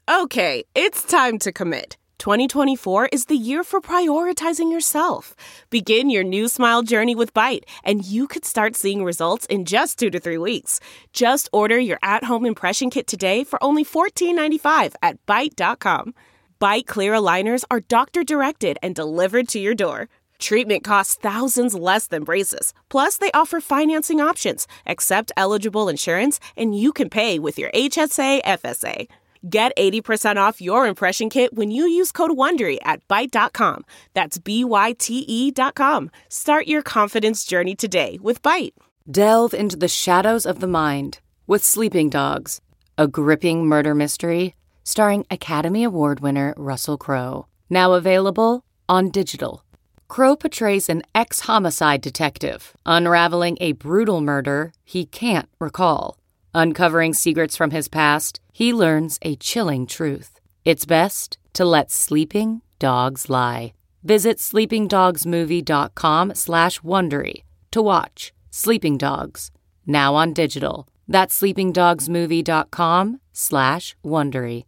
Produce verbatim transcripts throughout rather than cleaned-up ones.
Okay, it's time to commit. twenty twenty-four is the year for prioritizing yourself. Begin your new smile journey with Byte, and you could start seeing results in just two to three weeks. Just order your at-home impression kit today for only fourteen ninety-five at byte dot com. Byte clear aligners are doctor-directed and delivered to your door. Treatment costs thousands less than braces. Plus, they offer financing options, accept eligible insurance, and you can pay with your H S A F S A. Get eighty percent off your impression kit when you use code WONDERY at byte dot com. That's B Y T E dot com. Start your confidence journey today with Byte. Delve into the shadows of the mind with Sleeping Dogs, a gripping murder mystery starring Academy Award winner Russell Crowe. Now available on digital. Crowe portrays an ex-homicide detective unraveling a brutal murder he can't recall. Uncovering secrets from his past, he learns a chilling truth. It's best to let sleeping dogs lie. Visit sleepingdogsmovie.com slash Wondery to watch Sleeping Dogs, now on digital. That's sleepingdogsmovie.com slash Wondery.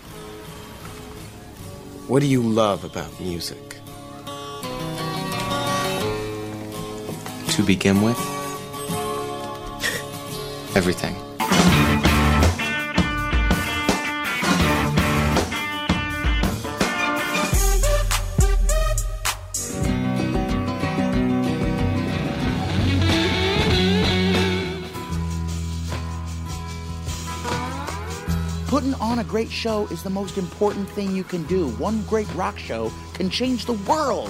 What do you love about music? To begin with, everything. Putting on a great show is the most important thing you can do. One great rock show can change the world.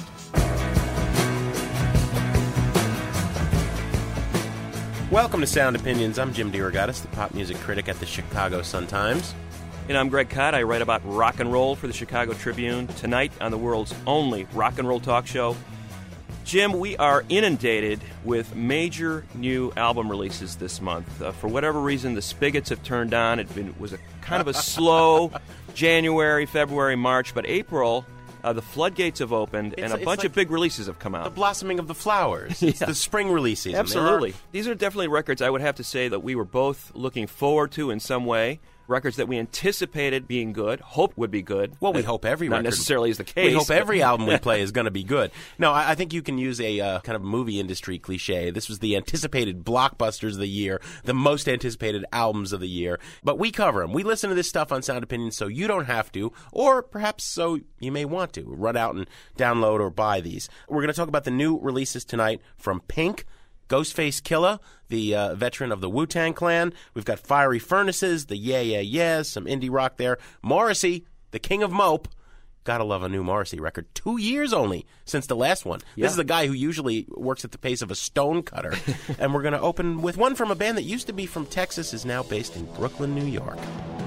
Welcome to Sound Opinions. I'm Jim DeRogatis, the pop music critic at the Chicago Sun-Times. And I'm Greg Kot. I write about rock and roll for the Chicago Tribune. Tonight on the world's only rock and roll talk show, Jim, we are inundated with major new album releases this month. Uh, for whatever reason, the spigots have turned on. It been, was a kind of a slow January, February, March, but April, uh, the floodgates have opened, It's- and a it's bunch like of big releases have come The out. blossoming of the flowers. It's Yeah. the spring release season. Absolutely. There are- These are definitely records I would have to say that we were both looking forward to in some way. Records that we anticipated being good, hoped would be good. Well, we Uh, hope every Not record... necessarily is the case. We hope but- every album we play is going to be good. No, I, I think you can use a uh, kind of movie industry cliche. This was the anticipated blockbusters of the year, the most anticipated albums of the year. But we cover them. We listen to this stuff on Sound Opinions so you don't have to, or perhaps so you may want to. Run out and download or buy these. We're going to talk about the new releases tonight from Pink, Ghostface Killah, the uh, veteran of the Wu-Tang Clan. We've got Fiery Furnaces, the Yeah Yeah Yeahs, some indie rock there. Morrissey, the king of mope. Gotta love a new Morrissey record. Two years only since the last one. Yeah. This is a guy who usually works at the pace of a stone cutter. And we're going to open with one from a band that used to be from Texas, is now based in Brooklyn, New York.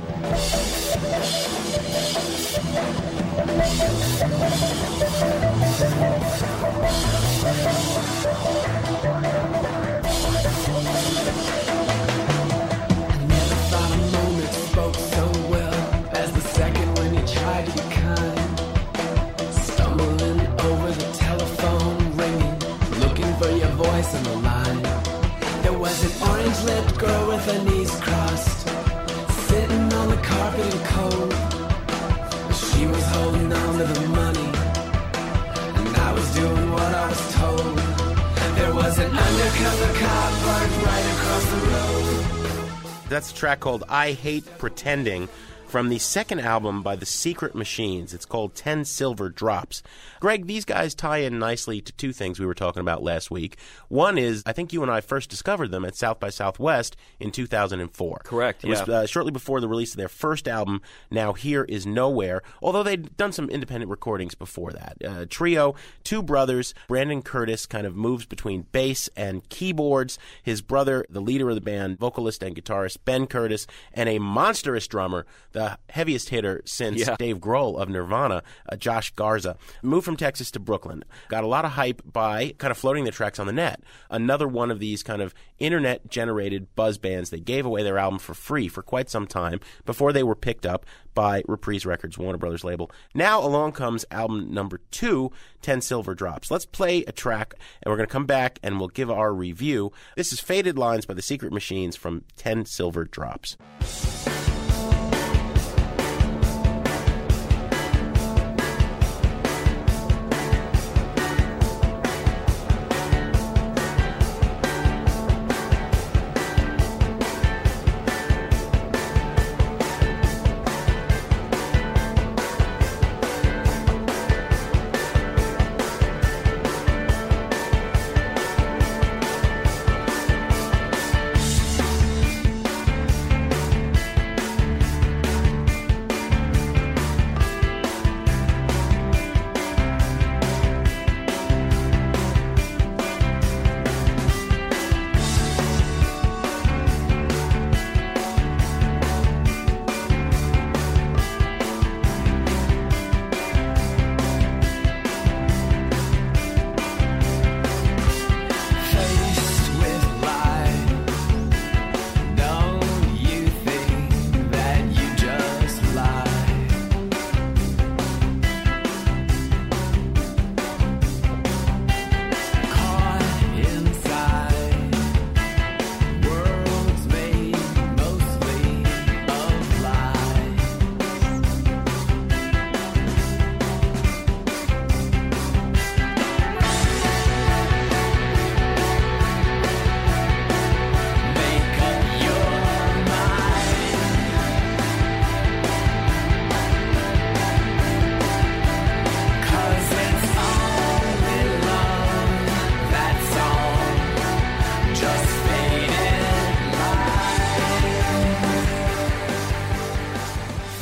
On the line, there was an orange-lipped girl with her knees crossed, sitting on the carpet in cold. She was holding on to the money, and I was doing what I was told. There was an undercover cop parked right across the road. That's a track called I Hate Pretending from the second album by The Secret Machines. It's called Ten Silver Drops. Greg, these guys tie in nicely to two things we were talking about last week. One is, I think you and I first discovered them at South by Southwest in two thousand four. Correct, It was yeah. uh, shortly before the release of their first album, Now Here Is Nowhere, although they'd done some independent recordings before that. Uh, trio, two brothers. Brandon Curtis kind of moves between bass and keyboards. His brother, the leader of the band, vocalist and guitarist Ben Curtis, and a monstrous drummer, the heaviest hitter since Yeah. Dave Grohl of Nirvana, uh, Josh Garza, moved from Texas to Brooklyn. Got a lot of hype by kind of floating the tracks on the net. Another one of these kind of internet-generated buzz bands. They gave away their album for free for quite some time before they were picked up by Reprise Records, Warner Brothers label. Now along comes album number two, Ten Silver Drops. Let's play a track, and we're going to come back and we'll give our review. This is Faded Lines by The Secret Machines from Ten Silver Drops.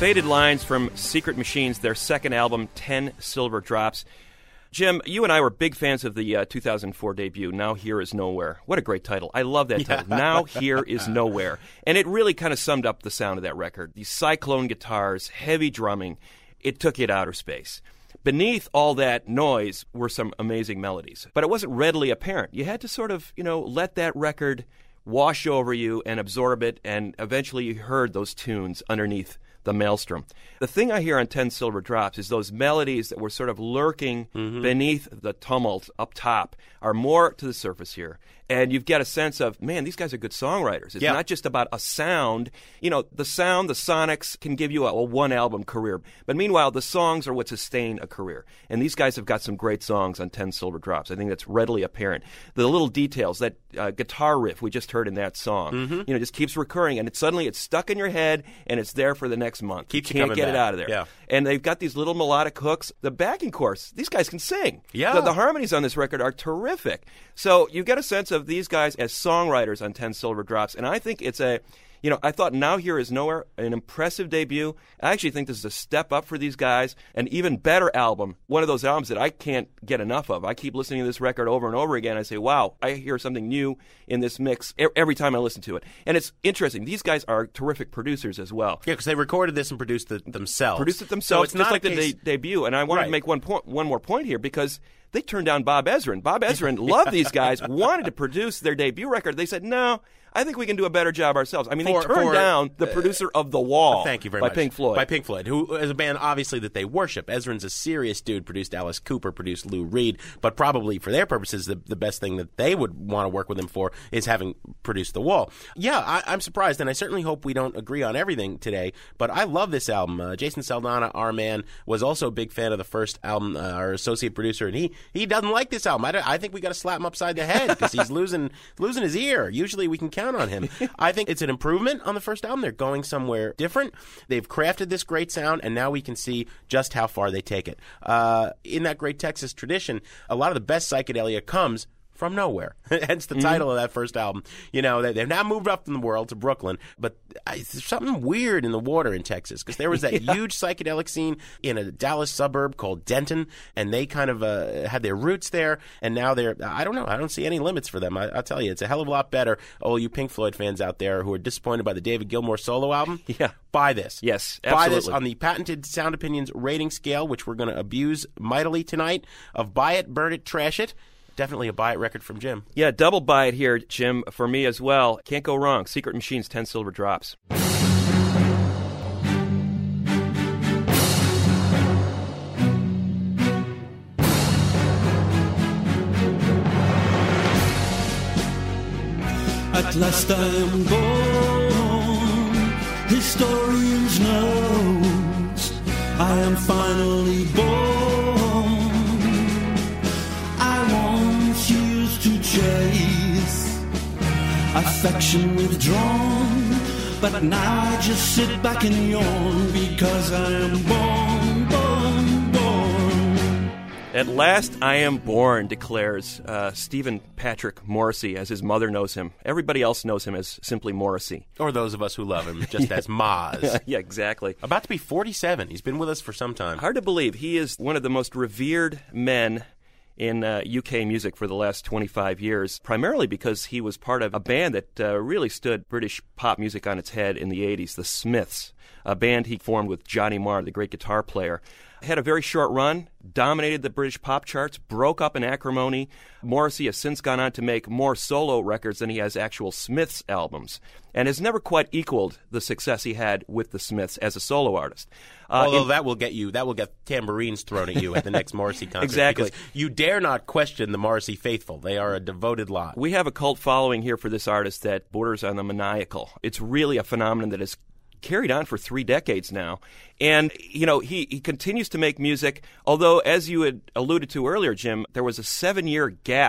Faded Lines from Secret Machines, their second album, ten Silver Drops. Jim, you and I were big fans of the uh, two thousand four debut, Now Here Is Nowhere. What a great title. I love that title. Yeah. Now Here Is Nowhere. And it really kind of summed up the sound of that record. These cyclone guitars, heavy drumming. It took you to outer space. Beneath all that noise were some amazing melodies. But it wasn't readily apparent. You had to sort of, you know, let that record wash over you and absorb it, and eventually you heard those tunes underneath the maelstrom. The thing I hear on ten Silver Drops is those melodies that were sort of lurking mm-hmm. beneath the tumult up top are more to the surface here. And you've got a sense of, man, these guys are good songwriters. It's yeah. not just about a sound. You know, the sound, the sonics can give you a, a one-album career. But meanwhile, the songs are what sustain a career. And these guys have got some great songs on ten Silver Drops. I think that's readily apparent. The little details, that uh, guitar riff we just heard in that song, mm-hmm. you know, just keeps recurring. And it, suddenly it's stuck in your head, and it's there for the next month. Keeps you can't you get back. it out of there. Yeah. And they've got these little melodic hooks. The backing chorus, these guys can sing. Yeah. The, the harmonies on this record are terrific. So you get a sense of these guys as songwriters on ten Silver Drops. And I think it's a, you know, I thought Now Here Is Nowhere, an impressive debut. I actually think this is a step up for these guys. An even better album. One of those albums that I can't get enough of. I keep listening to this record over and over again. I say, wow, I hear something new in this mix every time I listen to it. And it's interesting. These guys are terrific producers as well. Yeah, because they recorded this and produced it themselves. Produced it themselves, so it's just not like the case... de- debut. And I wanted right. to make one point, one more point here, because they turned down Bob Ezrin. Bob Ezrin loved these guys, wanted to produce their debut record. They said, no, I think we can do a better job ourselves. I mean, for, they turned for, down the uh, producer of The Wall. Thank you very by much. By Pink Floyd. By Pink Floyd, who is a band, obviously, that they worship. Ezrin's a serious dude, produced Alice Cooper, produced Lou Reed, but probably for their purposes, the, the best thing that they would want to work with him for is having produced The Wall. Yeah, I, I'm surprised, and I certainly hope we don't agree on everything today, but I love this album. Uh, Jason Saldana, our man, was also a big fan of the first album, uh, our associate producer, and he, he doesn't like this album. I, I think we got to slap him upside the head because he's losing losing his ear. Usually we can count on him. I think it's an improvement on the first album. They're going somewhere different. They've crafted this great sound, and now we can see just how far they take it. Uh, in that great Texas tradition, a lot of the best psychedelia comes from nowhere. Hence the mm-hmm. title of that first album. You know, they, they've now moved up in the world to Brooklyn, but I, there's something weird in the water in Texas, because there was that yeah. huge psychedelic scene in a Dallas suburb called Denton, and they kind of uh, had their roots there, and now they're, I don't know, I don't see any limits for them. I, I'll tell you, it's a hell of a lot better. Oh, you Pink Floyd fans out there who are disappointed by the David Gilmour solo album, yeah. buy this. Yes, absolutely. Buy this absolutely. on the patented Sound Opinions rating scale, which we're going to abuse mightily tonight, of buy it, burn it, trash it. Definitely a buy it record from Jim. Yeah, double buy it here, Jim, for me as well. Can't go wrong. Secret Machines, ten Silver Drops. At last I am born, historians knows I am finally born. I once used to chase affection withdrawn, but now I just sit back and yawn because I am born, born, born. At last I am born, declares uh, Stephen Patrick Morrissey, as his mother knows him. Everybody else knows him as simply Morrissey. Or those of us who love him just as Maz. Yeah, exactly. About to be forty-seven. He's been with us for some time. Hard to believe. He is one of the most revered men in uh, U K music for the last twenty-five years, primarily because he was part of a band that uh, really stood British pop music on its head in the eighties, the Smiths, a band he formed with Johnny Marr, the great guitar player. Had a very short run, dominated the British pop charts, broke up in acrimony. Morrissey has since gone on to make more solo records than he has actual Smiths albums, and has never quite equaled the success he had with the Smiths as a solo artist. Uh, Although in, that will get you, that will get tambourines thrown at you at the next Morrissey concert. Exactly. Because you dare not question the Morrissey faithful. They are a devoted lot. We have a cult following here for this artist that borders on the maniacal. It's really a phenomenon that has carried on for three decades now. And, you know, he, he continues to make music, although, as you had alluded to earlier, Jim, there was a seven-year gap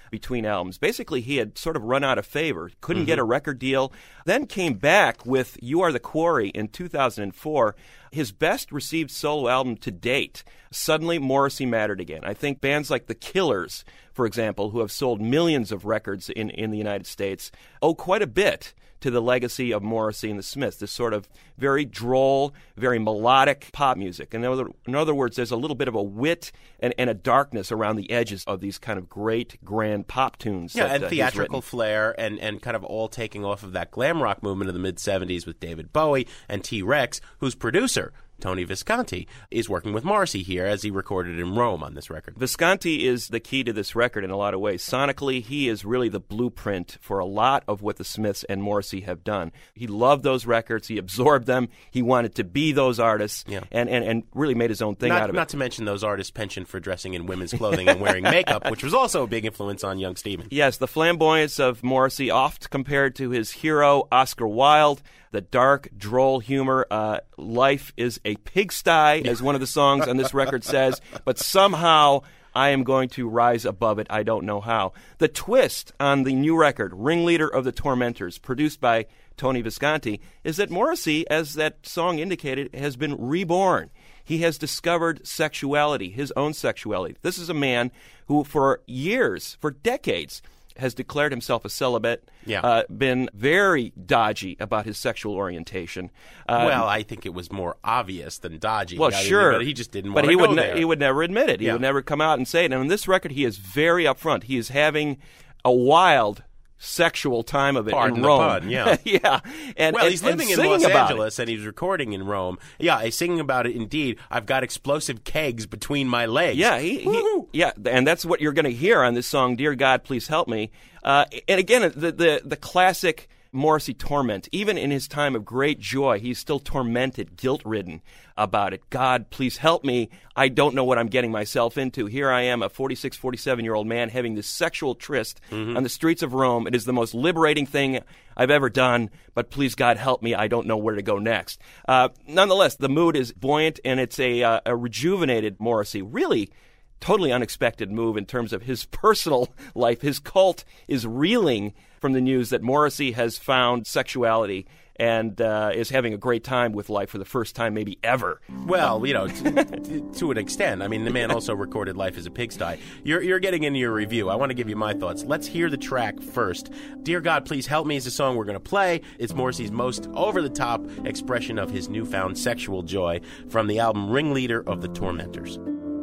between albums. Basically, he had sort of run out of favor, couldn't Mm-hmm. get a record deal, then came back with You Are the Quarry in two thousand four, his best received solo album to date. Suddenly, Morrissey mattered again. I think bands like The Killers, for example, who have sold millions of records in, in the United States, owe quite a bit to the legacy of Morrissey and the Smiths, this sort of very droll, very melodic pop music. In other, in other words, there's a little bit of a wit and, and a darkness around the edges of these kind of great, grand pop tunes. Yeah, that, and uh, he's theatrical written. flair, and, and kind of all taking off of that glam rock movement of the mid-seventies with David Bowie and T-Rex, whose producer, Tony Visconti, is working with Morrissey here as he recorded in Rome on this record. Visconti is the key to this record in a lot of ways. Sonically, he is really the blueprint for a lot of what the Smiths and Morrissey have done. He loved those records. He absorbed them. He wanted to be those artists, Yeah. and, and, and really made his own thing Not, out of not it. to mention those artists' penchant for dressing in women's clothing and wearing makeup, which was also a big influence on young Stephen. Yes, the flamboyance of Morrissey, oft compared to his hero, Oscar Wilde, the dark, droll humor. Uh, Life is a pigsty, as one of the songs on this record says, but somehow I am going to rise above it. I don't know how. The twist on the new record, Ringleader of the Tormentors, produced by Tony Visconti, is that Morrissey, as that song indicated, has been reborn. He has discovered sexuality, his own sexuality. This is a man who, for years, for decades, has declared himself a celibate, Yeah. uh, been very dodgy about his sexual orientation. Uh, Well, I think it was more obvious than dodgy. well, I mean, sure, but he just didn't But want he to would go ne- there. he would never admit it. He Yeah. would never come out and say it. And on this record, he is very upfront. He is having a wild sexual time of it Pardon in the Rome. pun, yeah. yeah. And, Well, and- he's and living in singing Los about Angeles, it. and he's recording in Rome. Yeah, he's singing about it. Indeed, I've got explosive kegs between my legs. Yeah, he, he, yeah, and that's what you're going to hear on this song, "Dear God, Please Help Me." Uh, and again, the, the the classic Morrissey torment. Even in his time of great joy, he's still tormented, guilt-ridden about it. God, please help me. I don't know what I'm getting myself into. Here I am, a forty-six, forty-seven-year-old man having this sexual tryst Mm-hmm. on the streets of Rome. It is the most liberating thing I've ever done, but please, God, help me. I don't know where to go next. Uh, nonetheless, the mood is buoyant, and it's a, uh, a rejuvenated Morrissey. Really totally unexpected move in terms of his personal life. His cult is reeling from the news that Morrissey has found sexuality and uh, is having a great time with life for the first time maybe ever. Well, you know, to, to an extent. I mean, the man also recorded Life as a Pigsty. You're, you're getting into your review. I want to give you my thoughts. Let's hear the track first. Dear God, Please Help Me is the song we're going to play. It's Morrissey's most over-the-top expression of his newfound sexual joy from the album Ringleader of the Tormentors.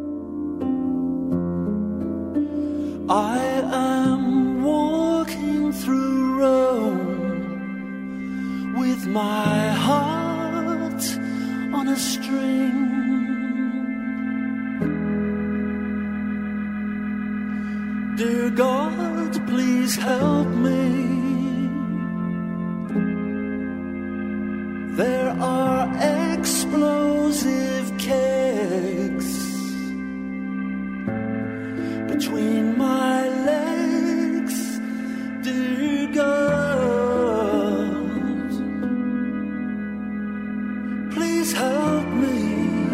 I am walking through Rome with my heart on a string. Dear God, please help me. There are explosive kegs between my legs, dear God, please help me.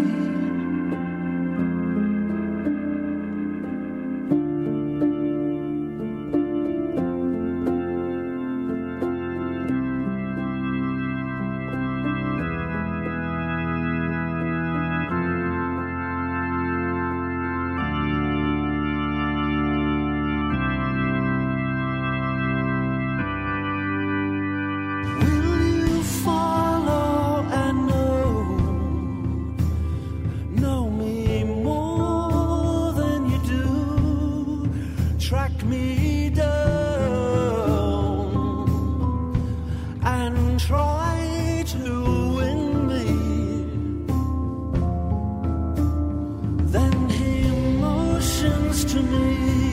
Will you follow and know, know me more than you do? Track me down and try to win me. Then he motions to me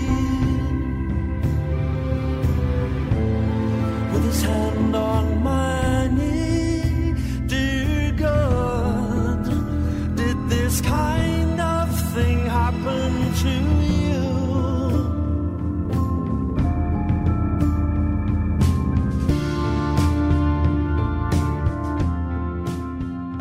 with his hand on my knee. Dear God, did this kind of thing happen to you?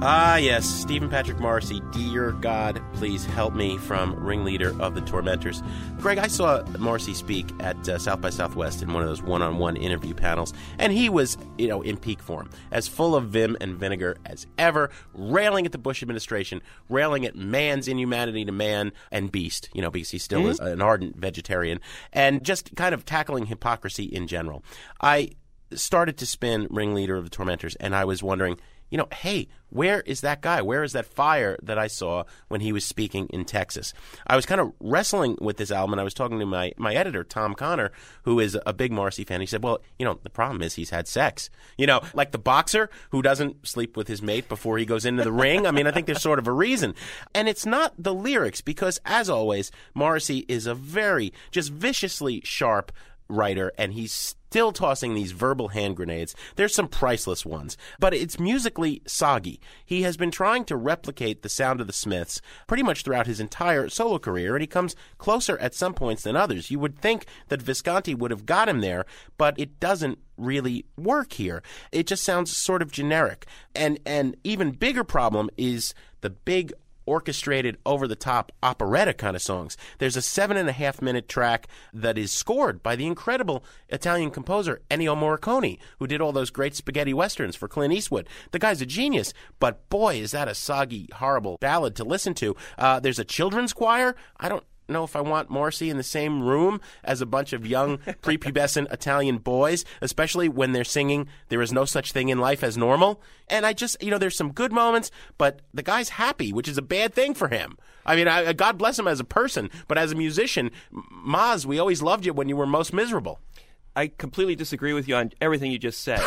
Ah, yes, Stephen Patrick Morrissey, Dear God, Please Help Me, from Ringleader of the Tormentors. Greg, I saw Morrissey speak at uh, South by Southwest in one of those one-on-one interview panels, and he was, you know, in peak form, as full of vim and vinegar as ever, railing at the Bush administration, railing at man's inhumanity to man and beast, you know, because he still mm-hmm. is an ardent vegetarian, and just kind of tackling hypocrisy in general. I started to spin Ringleader of the Tormentors, and I was wondering, you know, hey, where is that guy? Where is that fire that I saw when he was speaking in Texas? I was kind of wrestling with this album, and I was talking to my, my editor, Tom Connor, who is a big Morrissey fan. He said, well, you know, the problem is he's had sex. You know, like the boxer who doesn't sleep with his mate before he goes into the ring. I mean, I think there's sort of a reason. And it's not the lyrics, because, as always, Morrissey is a very, just viciously sharp writer, and he's still tossing these verbal hand grenades. There's some priceless ones, but it's musically soggy. He has been trying to replicate the sound of the Smiths pretty much throughout his entire solo career, and he comes closer at some points than others. You would think that Visconti would have got him there, but it doesn't really work here. It just sounds sort of generic. And an even bigger problem is the big orchestrated, over-the-top operetta kind of songs. There's a seven-and-a-half-minute track that is scored by the incredible Italian composer Ennio Morricone, who did all those great spaghetti westerns for Clint Eastwood. The guy's a genius, but boy, is that a soggy, horrible ballad to listen to. Uh, there's a children's choir. I don't know if I want Morrissey in the same room as a bunch of young, prepubescent Italian boys, especially when they're singing There Is No Such Thing in Life as Normal. And I just, you know, there's some good moments, but the guy's happy, which is a bad thing for him. I mean, I, God bless him as a person, but as a musician, Maz, we always loved you when you were most miserable. I completely disagree with you on everything you just said.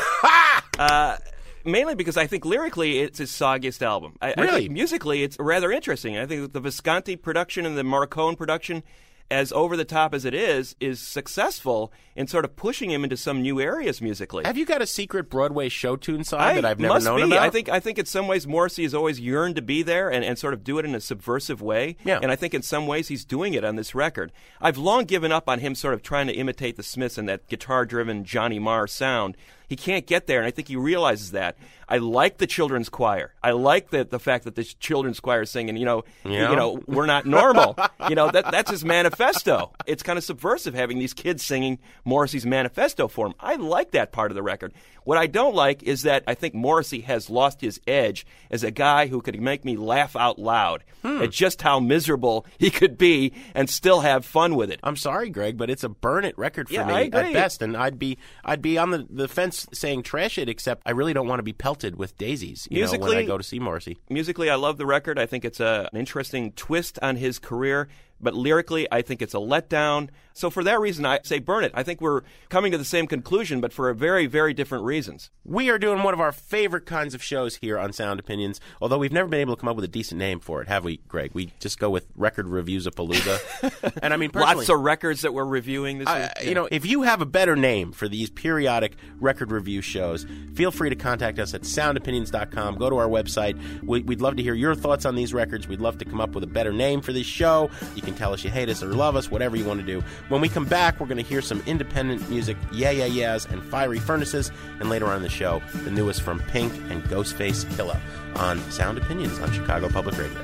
uh Mainly because I think lyrically it's his soggiest album. I, really? I think musically it's rather interesting. I think that the Visconti production and the Morricone production, as over-the-top as it is, is successful in sort of pushing him into some new areas musically. Have you got a secret Broadway show tune side I that I've never must known be. about? I think I think in some ways Morrissey has always yearned to be there and, and sort of do it in a subversive way. Yeah. And I think in some ways he's doing it on this record. I've long given up on him sort of trying to imitate the Smiths and that guitar-driven Johnny Marr sound. He can't get there, and I think he realizes that. I like the children's choir. I like the the fact that the children's choir is singing, you know, yeah. you know, we're not normal. you know, that that's his manifesto. It's kind of subversive having these kids singing Morrissey's manifesto for him. I like that part of the record. What I don't like is that I think Morrissey has lost his edge as a guy who could make me laugh out loud hmm. at just how miserable he could be and still have fun with it. I'm sorry, Greg, but it's a burn it record for yeah, me I agree. at best, and I'd be I'd be on the, the fence saying trash it, except I really don't want to be pelted with daisies you musically, know, when I go to see Morrissey. Musically, I love the record. I think it's a, an interesting twist on his career. But lyrically, I think it's a letdown. So for that reason, I say burn it. I think we're coming to the same conclusion, but for very, very different reasons. We are doing one of our favorite kinds of shows here on Sound Opinions, although we've never been able to come up with a decent name for it, have we, Greg? We just go with Record Reviews of Palooza. And I mean, personally, lots of records that we're reviewing this I, week. You know, if you have a better name for these periodic record review shows, feel free to contact us at sound opinions dot com. Go to our website. We, we'd love to hear your thoughts on these records. We'd love to come up with a better name for this show. You can tell us you hate us or love us, whatever you want to do. When we come back, we're going to hear some independent music, Yeah Yeah Yeahs and Fiery Furnaces, and later on in the show, the newest from Pink and Ghostface Killah on Sound Opinions on Chicago Public Radio.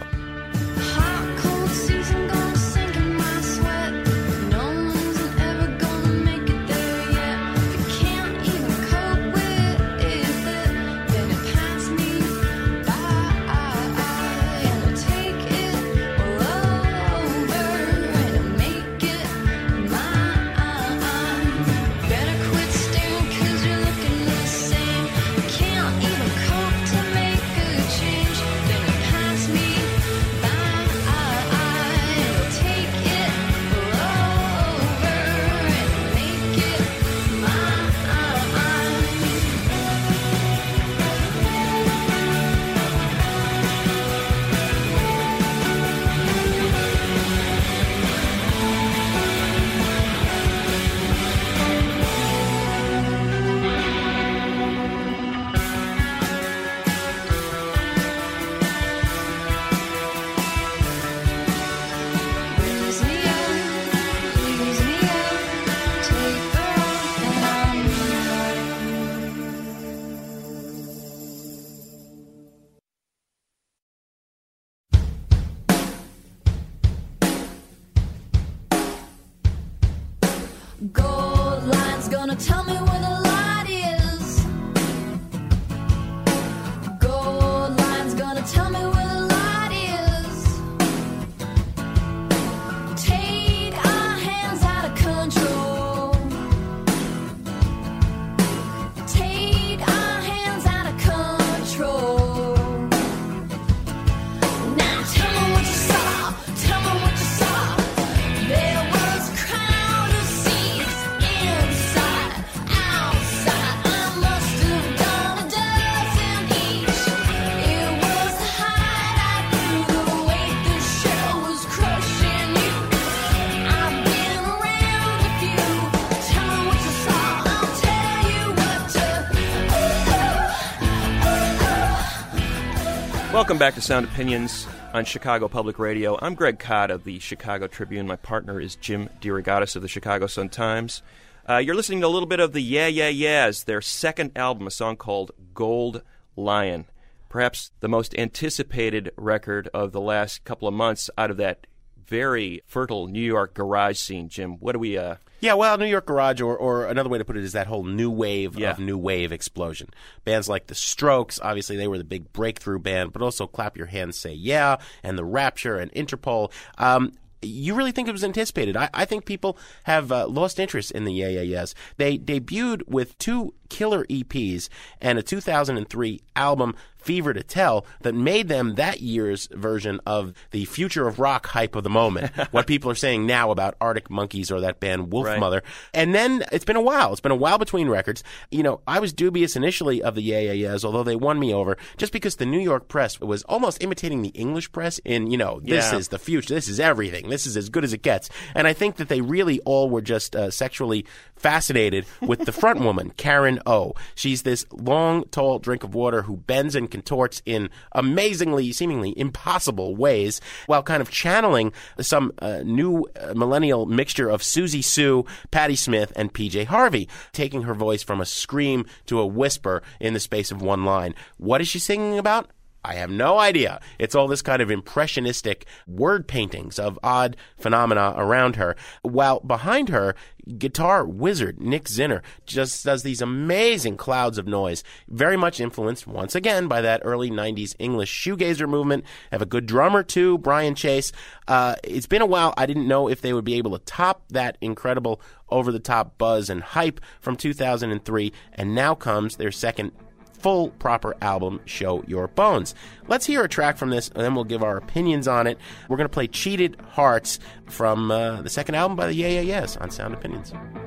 Hot, cold season gonna sink in my sweat. No one's ever gonna make it there yet. If you can't even cope with it, then it pass me by and I'll take it all over and I'll make it mine. Better quit staring 'cause you're looking the same. Can't even cope to make a change. Then it pass me Gold line's gonna tell me where the light is. Gold line's gonna tell me where the light is. Take our hands out of control. Take our hands out of control. Now tell me what you saw. Tell me what you saw. There was a crowd of seats inside, outside. I must have done a dozen each. It was the highlight through the weight the show was crushing you. I've been around a few. Tell me what you saw. I'll tell you what to. Welcome back to Sound Opinions on Chicago Public Radio. I'm Greg Cott of the Chicago Tribune. My partner is Jim DeRogatis of the Chicago Sun-Times. Uh, you're listening to a little bit of the Yeah Yeah Yeahs, their second album, a song called Gold Lion. Perhaps the most anticipated record of the last couple of months out of that very fertile New York garage scene. Jim, what do we... Uh, Yeah, well, New York Garage, or, or another way to put it is that whole new wave Yeah. of new wave explosion. Bands like The Strokes, obviously they were the big breakthrough band, but also Clap Your Hands, Say Yeah, and The Rapture, and Interpol. Um, you really think it was anticipated? I, I think people have uh, lost interest in the Yeah Yeah Yeahs. They debuted with two killer E Ps and a two thousand three album, Fever to Tell, that made them that year's version of the future of rock hype of the moment. What people are saying now about Arctic Monkeys or that band Wolf Right. Mother. And then it's been a while. It's been a while between records. You know, I was dubious initially of the Yeah Yeah Yeahs, although they won me over, just because the New York press was almost imitating the English press in, you know, this Yeah. is the future, this is everything, this is as good as it gets. And I think that they really all were just uh, sexually fascinated with the front woman, Karen O. She's this long, tall drink of water who bends and contorts in amazingly, seemingly impossible ways, while kind of channeling some uh, new uh, millennial mixture of Susie Sue, Patti Smith, and P J Harvey, taking her voice from a scream to a whisper in the space of one line. What is she singing about? I have no idea. It's all this kind of impressionistic word paintings of odd phenomena around her, while behind her, guitar wizard Nick Zinner just does these amazing clouds of noise, very much influenced, once again, by that early nineties English shoegazer movement. Have a good drummer, too, Brian Chase. Uh, it's been a while. I didn't know if they would be able to top that incredible over-the-top buzz and hype from two thousand three, and now comes their second full proper album, Show Your Bones. Let's hear a track from this, and then we'll give our opinions on it. We're going to play Cheated Hearts from uh, the second album by the Yeah Yeah Yeahs on Sound Opinions.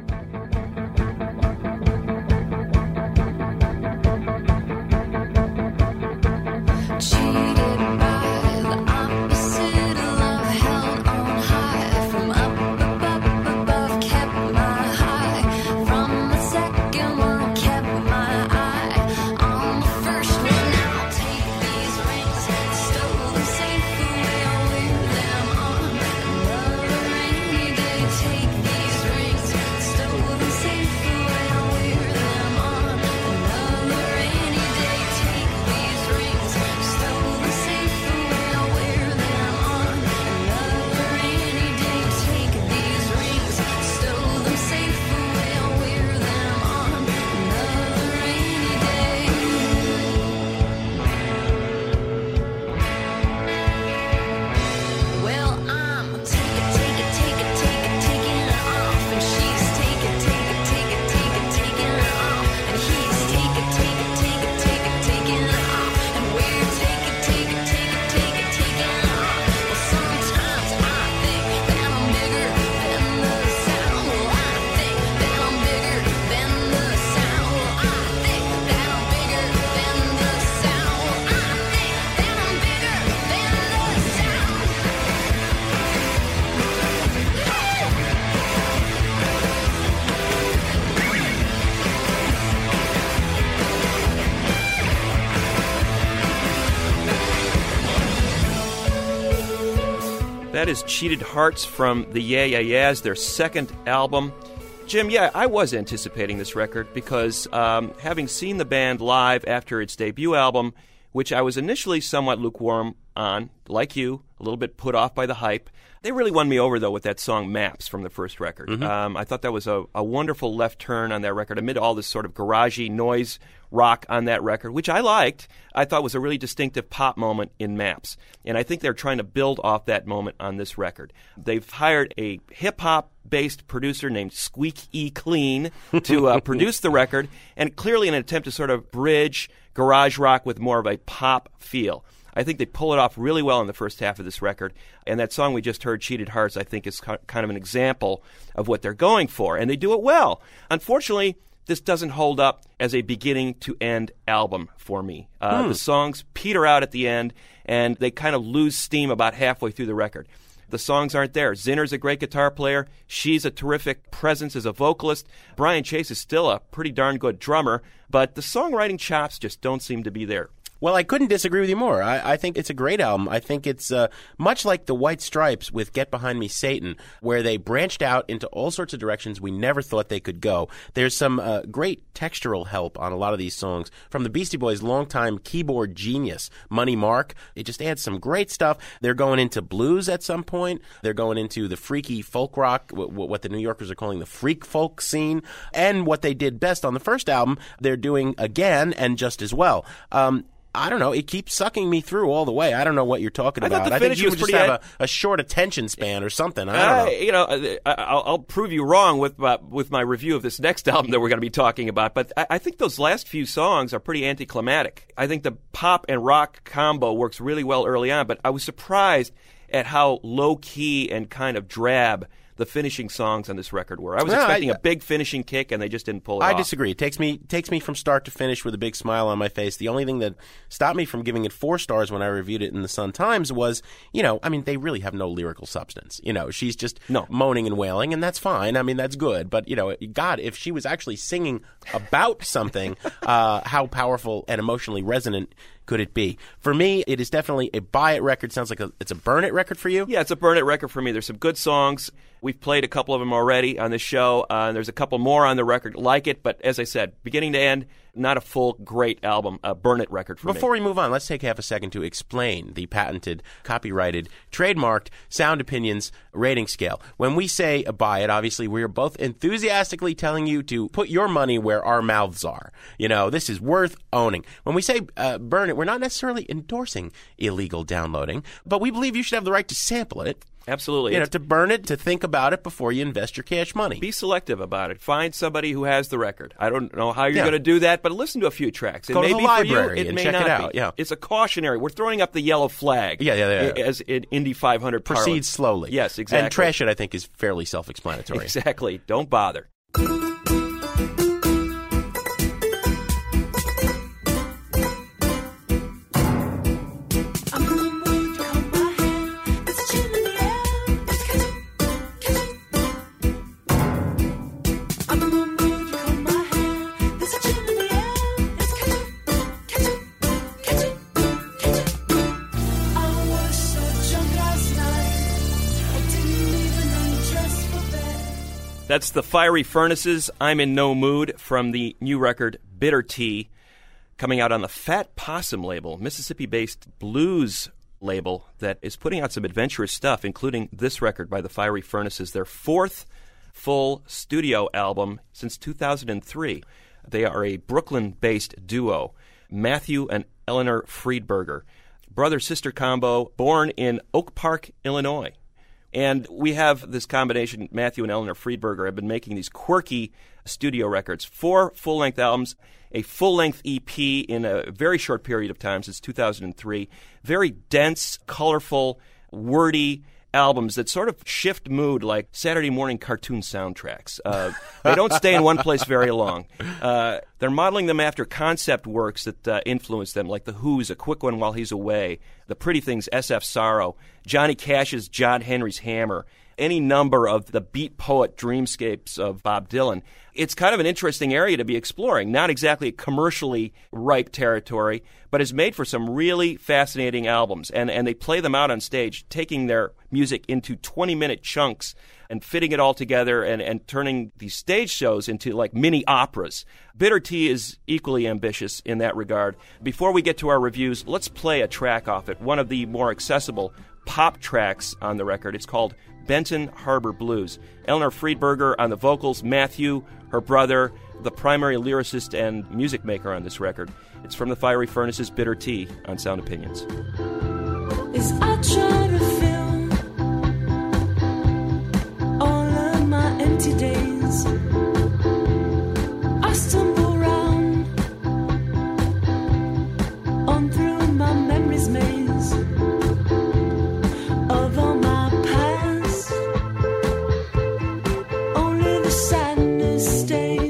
Cheated by the opposite of love, held on high from up above, above, kept my high from the second one, kept my eye on the first one. I'll take these rings, stole them safe away, I'll wear them on another rainy day. Take these rings, stole them safe away, I'll wear them on another rainy day. Take these rings, stole them safe away, I'll wear them on another rainy day. Take these rings, stole them safe away, I'll wear them on another rainy day. Well, I'm take it, take it, take it, take it, taking it off, and she's take it, take it, take it, take it, taking it off, and he's take it, take it, take it, take it, taking it off, and we're take it, take it, take it, take it, taking it off. Well, sometimes I think that I'm bigger than the sound. Well, I think that I'm bigger than the sound. Well, I think that I'm bigger than the sound. Well, I think that I'm bigger than the sound. That is Cheated Hearts from the Yeah Yeah Yeahs, their second album. Jim, yeah, I was anticipating this record because um, having seen the band live after its debut album, which I was initially somewhat lukewarm on, like you, a little bit put off by the hype. They really won me over, though, with that song Maps from the first record. Mm-hmm. Um, I thought that was a, a wonderful left turn on that record, amid all this sort of garagey noise rock on that record, which I liked. I thought was a really distinctive pop moment in Maps. And I think they're trying to build off that moment on this record. They've hired a hip-hop based producer named Squeak E. Clean to uh, produce the record, and clearly an attempt to sort of bridge garage rock with more of a pop feel. I think they pull it off really well in the first half of this record, and that song we just heard, Cheated Hearts, I think is kind of an example of what they're going for, and they do it well. Unfortunately, this doesn't hold up as a beginning-to-end album for me. Uh, Hmm. The songs peter out at the end, and they kind of lose steam about halfway through the record. The songs aren't there. Zinner's a great guitar player. She's a terrific presence as a vocalist. Brian Chase is still a pretty darn good drummer, but the songwriting chops just don't seem to be there. Well, I couldn't disagree with you more. I, I think it's a great album. I think it's uh, much like the White Stripes with Get Behind Me, Satan, where they branched out into all sorts of directions we never thought they could go. There's some uh, great textural help on a lot of these songs from the Beastie Boys' longtime keyboard genius, Money Mark. It just adds some great stuff. They're going into blues at some point. They're going into the freaky folk rock, w- w- what the New Yorkers are calling the freak folk scene. And what they did best on the first album, they're doing again and just as well. Um, I don't know. It keeps sucking me through all the way. I don't know what you're talking I thought about. the I think finish you was would just pretty have ed- a, a short attention span or something. I don't Uh, know. you know, I, I'll, I'll prove you wrong with my, with my review of this next album that we're going to be talking about. But I, I think those last few songs are pretty anticlimactic. I think the pop and rock combo works really well early on. But I was surprised at how low key and kind of drab the finishing songs on this record were. I was No, expecting I- a big finishing kick, and they just didn't pull it I off. disagree. It takes me takes me from start to finish with a big smile on my face. The only thing that stopped me from giving it four stars when I reviewed it in the Sun Times was, you know, I mean, they really have no lyrical substance. You know, she's just No. moaning and wailing, and that's fine. I mean, that's good. But, you know, God, if she was actually singing about something, uh, how powerful and emotionally resonant could it be? For me, it is definitely a buy it record. Sounds like a, it's a burn it record for you. Yeah, it's a burn it record for me. There's some good songs. We've played a couple of them already on this show, uh, and there's a couple more on the record like it. But as I said, beginning to end, not a full, great album. A burn it record for Before me. we move on, let's take half a second to explain the patented, copyrighted, trademarked Sound Opinions rating scale. When we say buy it, obviously we are both enthusiastically telling you to put your money where our mouths are. You know, this is worth owning. When we say uh, burn it, we're not necessarily endorsing illegal downloading, but we believe you should have the right to sample it. Absolutely. You know, It's- to burn it, to think about it before you invest your cash money. Be selective about it. Find somebody who has the record. I don't know how you're Yeah. going to do that, but listen to a few tracks. It Go to may the be for you, library it and may check it not out, be. yeah. It's a cautionary. We're throwing up the yellow flag. Yeah, yeah, yeah. i- As in Indy five hundred Proceed parlance. slowly. Yes, exactly. And trash it, I think, is fairly self-explanatory. Exactly. Don't bother. I'm in the mood, hold my hand. There's a chill in the air. Let's catch it, catch it. I'm in the mood, hold my hand. There's a chill in the air. Let's catch it, catch it, catch it, catch it. I was so drunk last night. I didn't even undress for bed. That's the Fiery Furnaces, I'm in No Mood, from the new record Bitter Tea, coming out on the Fat Possum label, Mississippi-based blues label that is putting out some adventurous stuff, including this record by the Fiery Furnaces, their fourth full studio album since two thousand three. They are a Brooklyn-based duo, Matthew and Eleanor Friedberger, brother-sister combo, born in Oak Park, Illinois. And we have this combination, Matthew and Eleanor Friedberger have been making these quirky studio records, four full-length albums, a full-length E P in a very short period of time since two thousand three, very dense, colorful, wordy albums that sort of shift mood like Saturday morning cartoon soundtracks. Uh, they don't stay in one place very long. Uh, they're modeling them after concept works that uh, influence them, like The Who's A Quick One While He's Away, The Pretty Things' S F Sorrow, Johnny Cash's John Henry's Hammer, any number of the beat poet dreamscapes of Bob Dylan. It's kind of an interesting area to be exploring, not exactly a commercially ripe territory, but is made for some really fascinating albums. And, and they play them out on stage, taking their music into twenty-minute chunks and fitting it all together and, and turning these stage shows into like mini operas. Bitter Tea is equally ambitious in that regard. Before we get to our reviews, let's play a track off it, one of the more accessible pop tracks on the record. It's called Benton Harbor Blues. Eleanor Friedberger on the vocals, Matthew, her brother, the primary lyricist and music maker on this record. It's from the Fiery Furnaces' Bitter Tea on Sound Opinions. As I try to fill all of my empty days, I stumble round on through my memories maze of all my past. Only the sadness stays.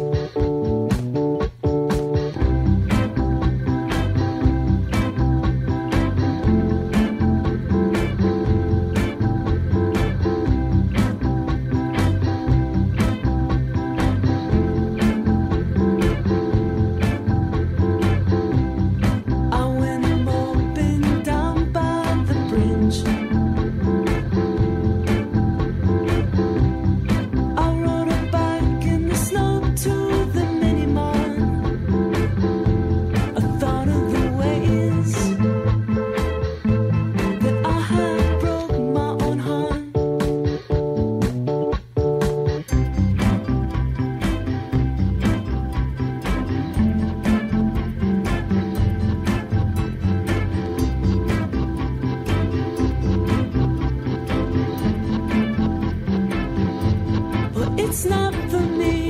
It's not for me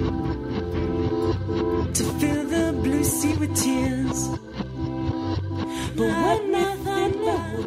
to fill the blue sea with tears, but when I think about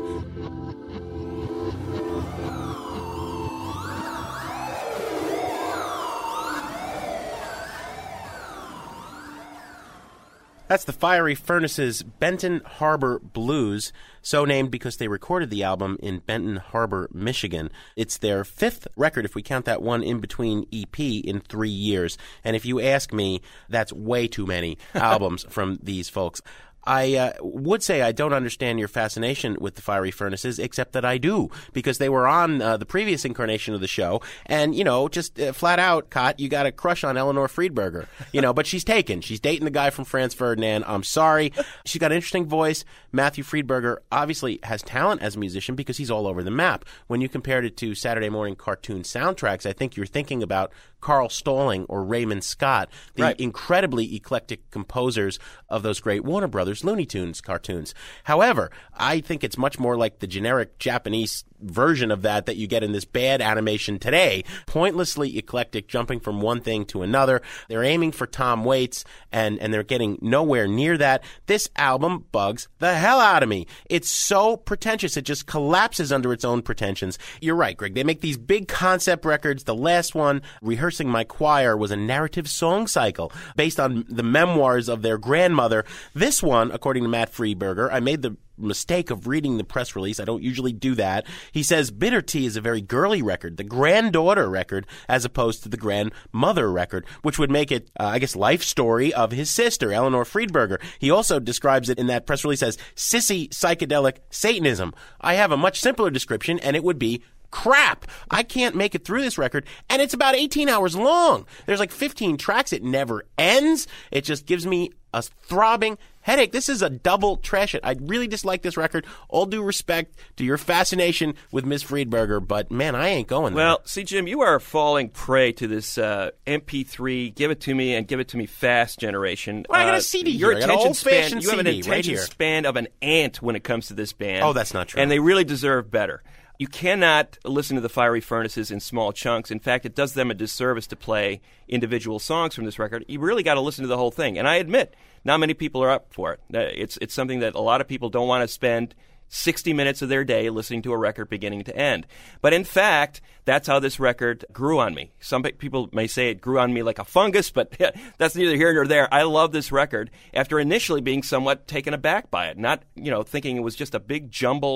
That's the Fiery Furnaces' Benton Harbor Blues, so named because they recorded the album in Benton Harbor, Michigan. It's their fifth record, if we count that one in-between E P, in three years. And if you ask me, that's way too many albums from these folks. I uh, would say I don't understand your fascination with the Fiery Furnaces, except that I do, because they were on uh, the previous incarnation of the show, and, you know, just uh, flat out, Cot, you got a crush on Eleanor Friedberger, you know, but she's taken. She's dating the guy from Franz Ferdinand. I'm sorry. She's got an interesting voice. Matthew Friedberger obviously has talent as a musician because he's all over the map. When you compared it to Saturday morning cartoon soundtracks, I think you're thinking about Carl Stalling or Raymond Scott, the right. incredibly eclectic composers of those great Warner Brothers Looney Tunes cartoons. However, I think it's much more like the generic Japanese version of that that you get in this bad animation today. Pointlessly eclectic, jumping from one thing to another. They're aiming for Tom Waits, and, and they're getting nowhere near that. This album bugs the hell out of me. It's so pretentious. It just collapses under its own pretensions. You're right, Greg. They make these big concept records. The last one, Rehearsing My Choir, was a narrative song cycle based on the memoirs of their grandmother. This one, according to Matt Friedberger, I made the mistake of reading the press release. I don't usually do that. He says Bitter Tea is a very girly record, the granddaughter record, as opposed to the grandmother record, which would make it, uh, I guess, life story of his sister, Eleanor Friedberger. He also describes it in that press release as sissy psychedelic Satanism. I have a much simpler description, and it would be crap. I can't make it through this record, and it's about eighteen hours long. There's like fifteen tracks. It never ends. It just gives me a throbbing headache. This is a double trash it. I really dislike this record. All due respect to your fascination with Miss Friedberger, but man, I ain't going there. Well, see, Jim, you are falling prey to this uh, M P three, give it to me and give it to me fast generation. Well, I got a uh, C D your here. I got an attention span, old-fashioned you have an C D attention right here. span of an ant when it comes to this band. Oh, that's not true. And they really deserve better. You cannot listen to the Fiery Furnaces in small chunks. In fact, it does them a disservice to play individual songs from this record. You really got to listen to the whole thing. And I admit, not many people are up for it. It's it's something that a lot of people don't want to spend sixty minutes of their day listening to a record beginning to end. But in fact, that's how this record grew on me. Some people may say it grew on me like a fungus, but that's neither here nor there. I love this record after initially being somewhat taken aback by it, not, you know, thinking it was just a big jumble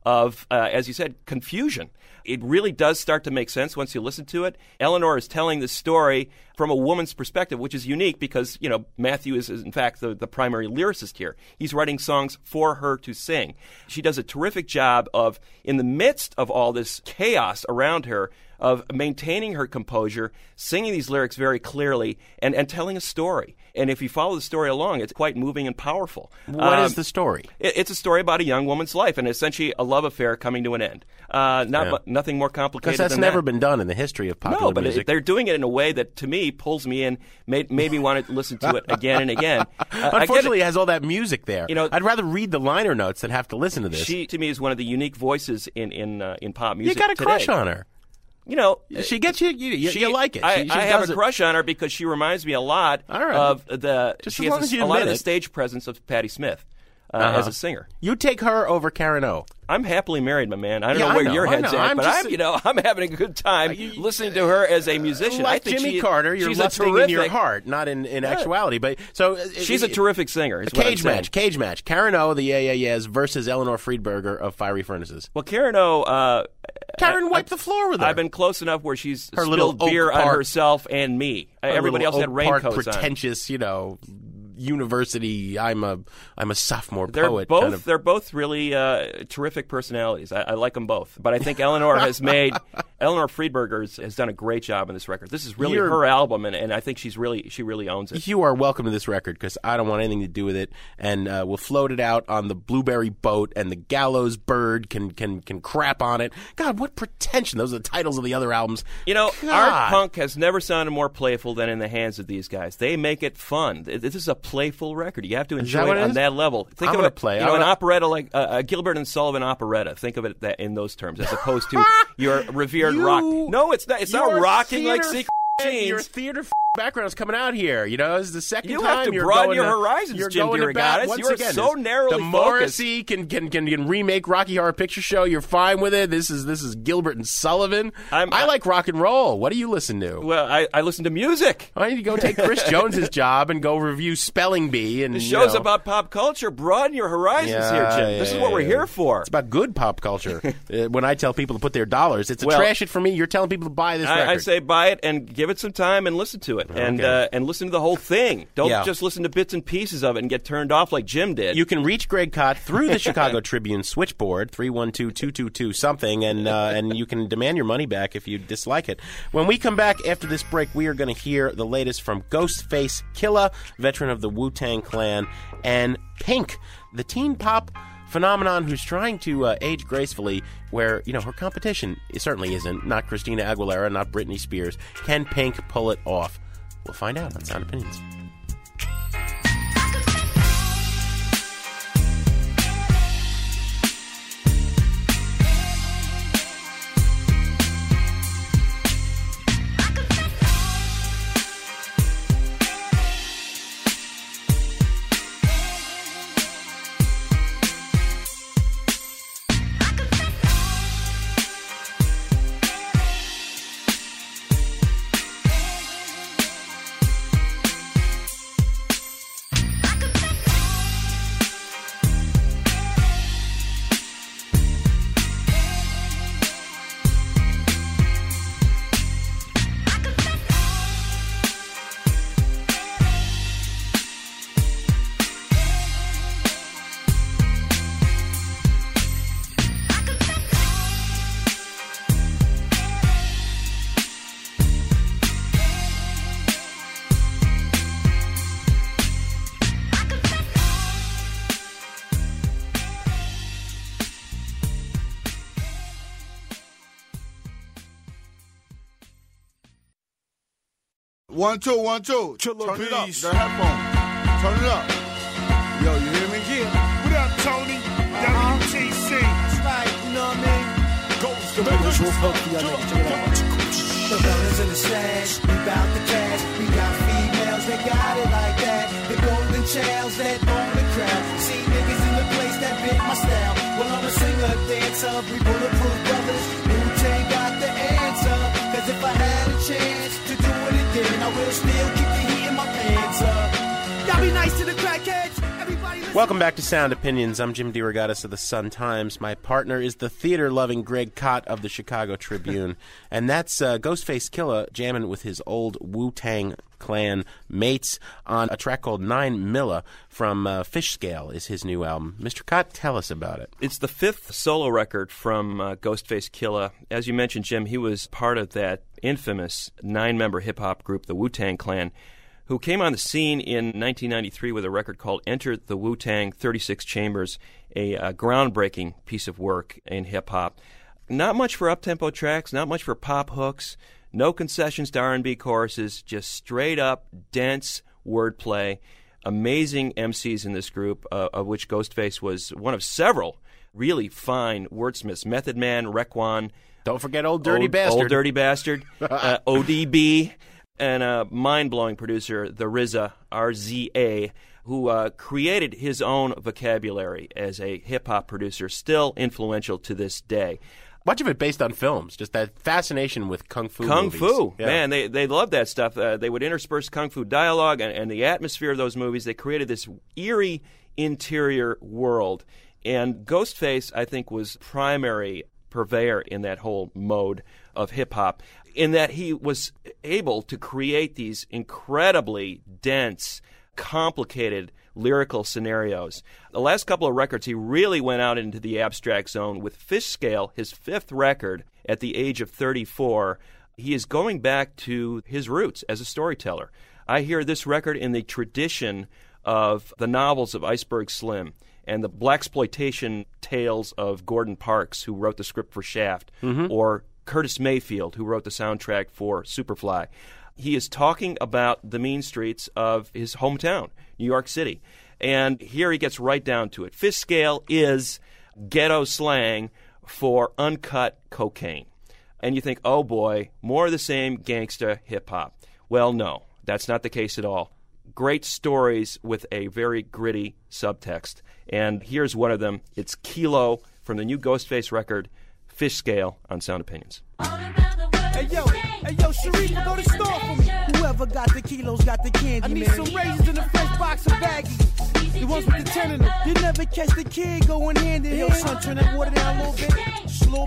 of, uh, as you said, confusion. It really does start to make sense once you listen to it. Eleanor is telling this story from a woman's perspective, which is unique because, you know, Matthew is, is in fact, the, the primary lyricist here. He's writing songs for her to sing. She does a terrific job of, in the midst of all this chaos around her, of maintaining her composure, singing these lyrics very clearly, and, and telling a story. And if you follow the story along, it's quite moving and powerful. What um, is the story? It, it's a story about a young woman's life and essentially a love affair coming to an end. Uh, not Yeah. mu- Nothing more complicated Because that's than never that. been done in the history of popular No, but music. it, they're doing it in a way that, to me, pulls me in, made, made me want to listen to it again and again. Uh, I get it. Unfortunately, it has all that music there. You know- I'd rather read the liner notes than have to listen to this. She, to me, is one of the unique voices in in uh, in pop you music got a today. crush on her. You know, She gets you. You, you, she- you like it. I, She- she I have does a it- crush on her because she reminds me a lot All right. of the. Just she as long has as a, you a lot of admit the it. stage presence of Patti Smith uh, Uh-huh. as a singer. You take her over Karen O. I'm happily married, my man. I don't Yeah, know I where know, your I head's know. at, I'm but just- I'm, you know, I'm having a good time You- listening to her as a musician. Like I think Jimmy she, Carter, you're she's a lusting terrific, in your heart, not in, in actuality. But so uh, She's a it- terrific singer. Is A what I'm cage saying. match, cage match. Karen O, the Yeah Yeah Yeahs versus Eleanor Friedberger of Fiery Furnaces. Well, Karen O. Uh, Karen I- wiped I- the floor with her. I've been close enough where she's Her little spilled beer Oak on Park- herself and me. Her Everybody else little had Oak Park raincoats on. pretentious, you know, university. I'm a I'm a sophomore They're poet. both kind of. they're both really uh, terrific personalities. I, I like them both, but I think Eleanor has made Eleanor Friedberger has, has done a great job on this record. This is really You're- her album, and, and I think she's really she really owns it. You are welcome to this record because I don't want anything to do with it, and uh, we'll float it out on the Blueberry Boat, and the Gallows Bird can can can crap on it. God, what pretension! Those are the titles of the other albums. You know, God. art punk has never sounded more playful than in the hands of these guys. They make it fun. This is a playful record. You have to that enjoy what it it on is? that level. Think I'm of gonna it, play. you I'm know, an gonna- operetta like uh, a Gilbert and Sullivan operetta. Think of it that, in those terms, as opposed to your revered You- rock. No, it's not. It's not Your rocking like theater secret f- Your machines. theater f- background is coming out here. You know, this is the second You time have to you're broaden going your to, horizons, you're Jim going to bat DeRogatis. once You are again. so This- narrowly The focused. Morrissey can, can can can remake Rocky Horror Picture Show. You're fine with it. This is this is Gilbert and Sullivan. I'm- I I- like rock and roll. What do you listen to? Well, I, I listen to music. I need to go take Chris Jones's job and go review Spelling Bee. And The you show's know. about pop culture. Broaden your horizons Yeah, here, Jim. yeah, this is yeah, what we're yeah. here for. It's about good pop culture. uh, when I tell people to put their dollars, it's a Well, trash it for me. You're telling people to buy this record. I, I say buy it and give it some time and listen to it and Okay. uh, and listen to the whole thing. Don't Yeah. just listen to bits and pieces of it and get turned off like Jim did. You can reach Greg Kot through the Chicago Tribune switchboard, three one two, two two two something, and uh, and you can demand your money back if you dislike it. When we come back after this break, we are going to hear the latest from Ghostface Killah, veteran of the Wu-Tang Clan, and Pink, the teen pop phenomenon who's trying to uh, age gracefully, where, you know, her competition certainly isn't. Not Christina Aguilera, not Britney Spears. Can Pink pull it off? We'll find out on Sound Opinions. One, two, one, two. Killer Turn it up. bees. The headphone. Turn it up. Yo, you hear me? Yeah. What up, Tony? W T C. That's right. You know what I mean? Ghost the visual hook for y'all niggas. Check it out. The brothers in the stash, we bout the cash. We got females, they got it like that. The golden childs that own the crowd. See niggas in the place that fit my style. Well, I'm a singer, dancer, we bulletproof brothers. Wu-Tang got the answer. Cause if I had a chance to do it again, I will still keep the heat in my pants up. Y'all be nice to the crackheads. Everybody listen. Welcome back to Sound Opinions. I'm Jim DeRogatis of the Sun-Times. My partner is the theater-loving Greg Kot of the Chicago Tribune. And that's uh, Ghostface Killah jamming with his old Wu-Tang Clan mates on a track called Nine Milla from uh, Fish Scale is his new album. Mister Kot, tell us about it. It's the fifth solo record from uh, Ghostface Killah. As you mentioned, Jim, he was part of that infamous nine-member hip-hop group, the Wu-Tang Clan, who came on the scene in nineteen ninety-three with a record called Enter the Wu-Tang thirty-six Chambers, a, a groundbreaking piece of work in hip-hop. Not much for up-tempo tracks, not much for pop hooks, no concessions to R and B choruses, just straight-up, dense wordplay. Amazing M Cs in this group, uh, of which Ghostface was one of several really fine wordsmiths. Method Man, Raekwon. Don't forget Old Dirty Old, Bastard. Old Dirty Bastard. uh, O D B. And a mind-blowing producer, the R Z A, R Z A, who uh, created his own vocabulary as a hip-hop producer, still influential to this day. Much of it based on films, just that fascination with Kung Fu Kung movies. Fu. Yeah. Man, they, they loved that stuff. Uh, they would intersperse Kung Fu dialogue and, and the atmosphere of those movies. They created this eerie interior world. And Ghostface, I think, was primary purveyor in that whole mode of hip-hop, in that he was able to create these incredibly dense, complicated lyrical scenarios. The last couple of records, he really went out into the abstract zone. With Fish Scale, his fifth record, at the age of thirty-four, he is going back to his roots as a storyteller. I hear this record in the tradition of the novels of Iceberg Slim and the blaxploitation tales of Gordon Parks, who wrote the script for Shaft, mm-hmm. or Curtis Mayfield, who wrote the soundtrack for Superfly. He is talking about the mean streets of his hometown, New York City. And here he gets right down to it. Fish Scale is ghetto slang for uncut cocaine. And you think, oh boy, more of the same gangsta hip-hop. Well, no, that's not the case at all. Great stories with a very gritty subtext. And here's one of them. It's Kilo from the new Ghostface record, Fish Scale, on Sound Opinions. Hey yo, hey yo, Sharif, go to the store for me. Whoever got the kilos got the candy, I need man. Some raisins in a fresh box of baggies. The ones with the ten in them. You never catch the kid going hand in hand. Yo, son, turn that water down a little bit. Just a little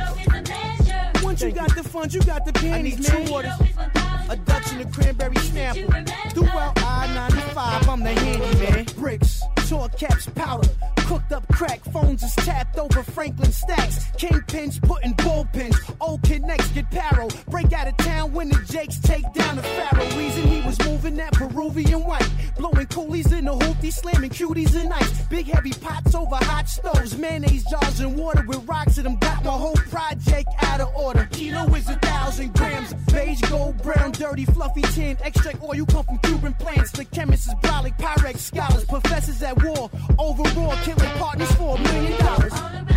bit. Once you got the funds, you got the panties, man. Two waters, a Dutch and a cranberry snapple. Throughout I ninety-five, I'm the handyman. Bricks, saw caps, powder. Cooked up crack, phones is tapped over Franklin stacks. Kingpins putting bullpens. Old kid next get paro. Break out of town when the Jakes take down the Pharaoh. Reason he was moving that Peruvian white. Blowing coolies in the hoopty, slamming cuties in ice. Big heavy pots over hot stoves. Mayonnaise jars and water with rocks in them. Got my whole project out of order. Kilo is a thousand grams. Beige, gold, brown, dirty, fluffy tin. Extract oil come from Cuban plants. The chemist is brolic, Pyrex scholars. Professors at war. Overall, killing partners for a million dollars.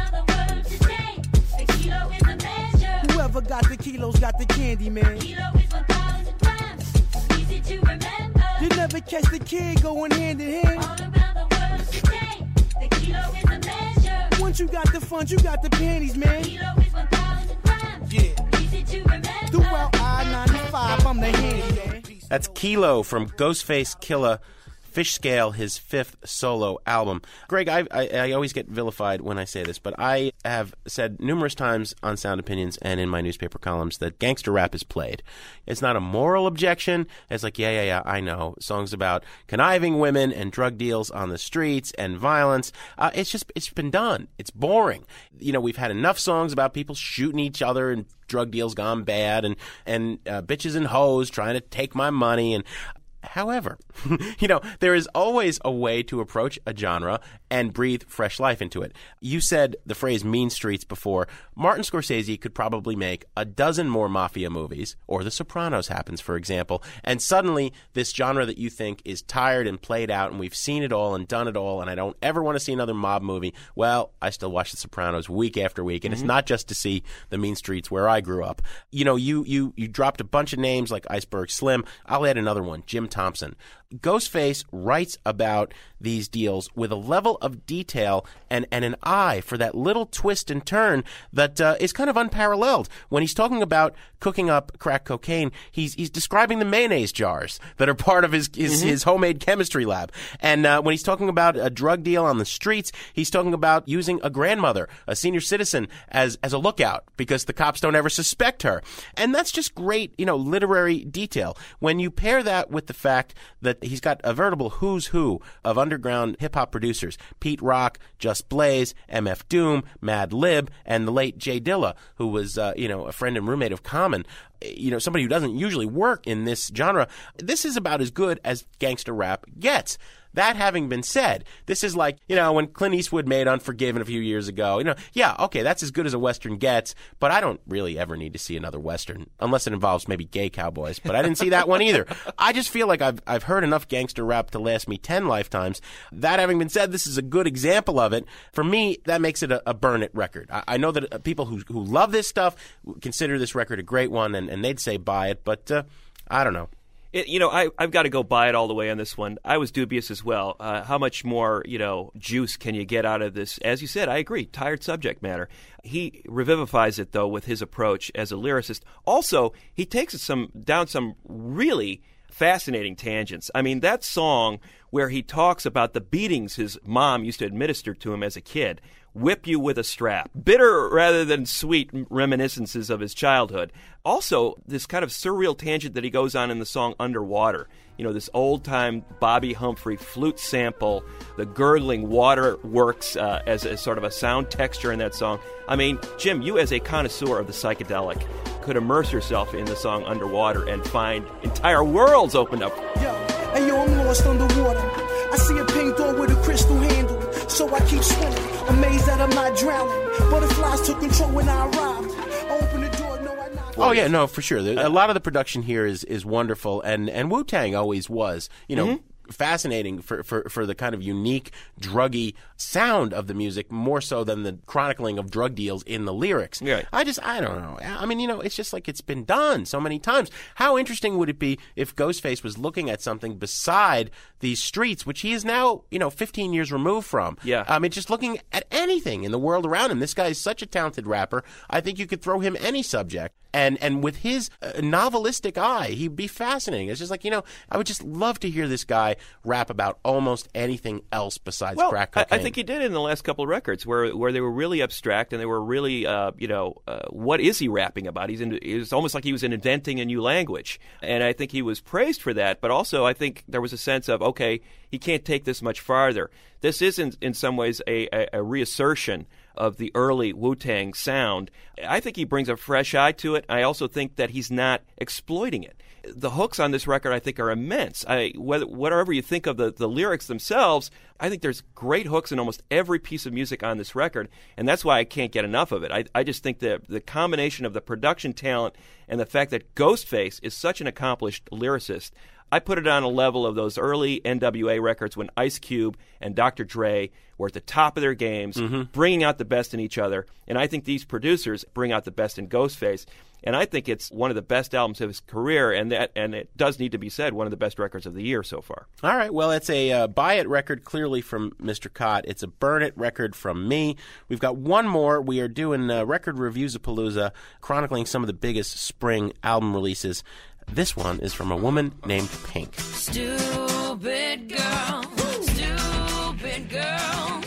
Whoever got the kilos got the candy, man. Kilo is one thousand grams, easy to remember. You never catch the kid going hand in hand. All around the world today, the kilo is a measure. Once you got the funds, you got the panties, man. Kilo is one thousand grams, yeah. Easy to remember. Throughout I ninety-five, I'm the handy man. That's Kilo from Ghostface Killah, Fish Scale, his fifth solo album. Greg, I, I, I always get vilified when I say this, but I have said numerous times on Sound Opinions and in my newspaper columns that gangster rap is played. It's not a moral objection. It's like, yeah, yeah, yeah, I know. Songs about conniving women and drug deals on the streets and violence. Uh, it's just, it's been done. It's boring. You know, we've had enough songs about people shooting each other and drug deals gone bad and, and uh, bitches and hoes trying to take my money. And however, you know, there is always a way to approach a genre and breathe fresh life into it. You said the phrase mean streets before. Martin Scorsese could probably make a dozen more mafia movies, or The Sopranos happens, for example, and suddenly this genre that you think is tired and played out and we've seen it all and done it all and I don't ever want to see another mob movie, well, I still watch The Sopranos week after week, and mm-hmm. it's not just to see the mean streets where I grew up. You know, you, you, you dropped a bunch of names like Iceberg Slim. I'll add another one, Jim Tom Thompson. Ghostface writes about these deals with a level of detail and, and an eye for that little twist and turn that uh, is kind of unparalleled. When he's talking about cooking up crack cocaine, he's he's describing the mayonnaise jars that are part of his his, mm-hmm. his homemade chemistry lab. And uh, when he's talking about a drug deal on the streets, he's talking about using a grandmother, a senior citizen, as as a lookout because the cops don't ever suspect her. And that's just great, you know, literary detail. When you pair that with the fact that he's got a veritable who's who of underground hip-hop producers, Pete Rock, Just Blaze, M F Doom, Mad Lib, and the late Jay Dilla, who was, uh, you know, a friend and roommate of Common, you know, somebody who doesn't usually work in this genre. This is about as good as gangster rap gets. That having been said, this is like, you know, when Clint Eastwood made Unforgiven a few years ago, you know, yeah, okay, that's as good as a Western gets, but I don't really ever need to see another Western, unless it involves maybe gay cowboys, but I didn't see that one either. I just feel like I've I've heard enough gangster rap to last me ten lifetimes. That having been said, this is a good example of it. For me, that makes it a, a burn it record. I, I know that uh, people who who love this stuff consider this record a great one, and, and they'd say buy it, but uh, I don't know. It, you know, I, I've got to go buy it all the way on this one. I was dubious as well. Uh, how much more, you know, juice can you get out of this? As you said, I agree, tired subject matter. He revivifies it, though, with his approach as a lyricist. Also, he takes it some down some really fascinating tangents. I mean, that song where he talks about the beatings his mom used to administer to him as a kid, whip you with a strap. Bitter rather than sweet reminiscences of his childhood. Also, this kind of surreal tangent that he goes on in the song Underwater. You know, this old-time Bobby Humphrey flute sample, the gurgling water works uh, as a sort of a sound texture in that song. I mean, Jim, you as a connoisseur of the psychedelic could immerse yourself in the song Underwater and find entire worlds opened up. Yo, hey yo, I'm lost underwater. I see a pink door with a crystal handle, so I keep swimming, amazed that I'm not drowning. Butterflies took control when I arrived. I opened the door, no, I knocked. Oh, yeah, no, for sure. A lot of the production here is, is wonderful, and, and Wu-Tang always was, you know, mm-hmm. fascinating for, for, for the kind of unique, druggy sound of the music, more so than the chronicling of drug deals in the lyrics. Right. I just, I don't know. I mean, you know, it's just like it's been done so many times. How interesting would it be if Ghostface was looking at something beside these streets, which he is now, you know, fifteen years removed from? Yeah. I mean, just looking at anything in the world around him. This guy is such a talented rapper. I think you could throw him any subject. And and with his uh, novelistic eye, he'd be fascinating. It's just like, you know, I would just love to hear this guy rap about almost anything else besides well, crack cocaine. I, I think he did in the last couple of records where where they were really abstract and they were really, uh, you know, uh, what is he rapping about? He's in, it was almost like he was inventing a new language. And I think he was praised for that. But also I think there was a sense of, okay, he can't take this much farther. This is in, in some ways a, a, a reassertion of the early Wu-Tang sound. I think he brings a fresh eye to it. I also think that he's not exploiting it. The hooks on this record, I think, are immense. I, whether, whatever you think of the, the lyrics themselves, I think there's great hooks in almost every piece of music on this record, and that's why I can't get enough of it. I, I just think that the combination of the production talent and the fact that Ghostface is such an accomplished lyricist, I put it on a level of those early N W A records when Ice Cube and Doctor Dre were at the top of their games, mm-hmm. bringing out the best in each other. And I think these producers bring out the best in Ghostface. And I think it's one of the best albums of his career, and that, and it does need to be said, one of the best records of the year so far. All right, well, it's a uh, buy it record clearly from Mister Cott. It's a burn it record from me. We've got one more. We are doing uh, Record Reviews-a-Palooza, chronicling some of the biggest spring album releases. This one is from a woman named Pink. Stupid girl, stupid girl,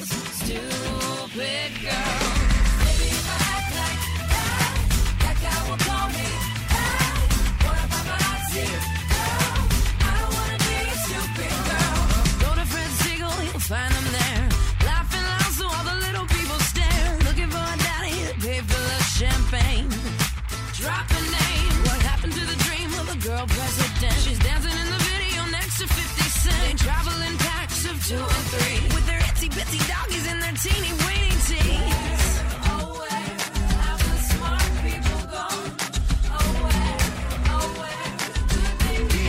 stupid girl. Baby, if I act like that, that guy will call me back. Wanna paparazzi, girl? I don't wanna be a stupid girl. Go to Fred Siegel, you'll find them there. Laughing loud so all the little people stare. Looking for a daddy to pay for the champagne. Drop a name. What happened to the dream of a girl president? She's dancing in the video next to fifty cent. They travel in packs of two and three with their itsy bitsy doggies and their teeny weeny teeth. Away, have the smart people gone? Away, away, could they be?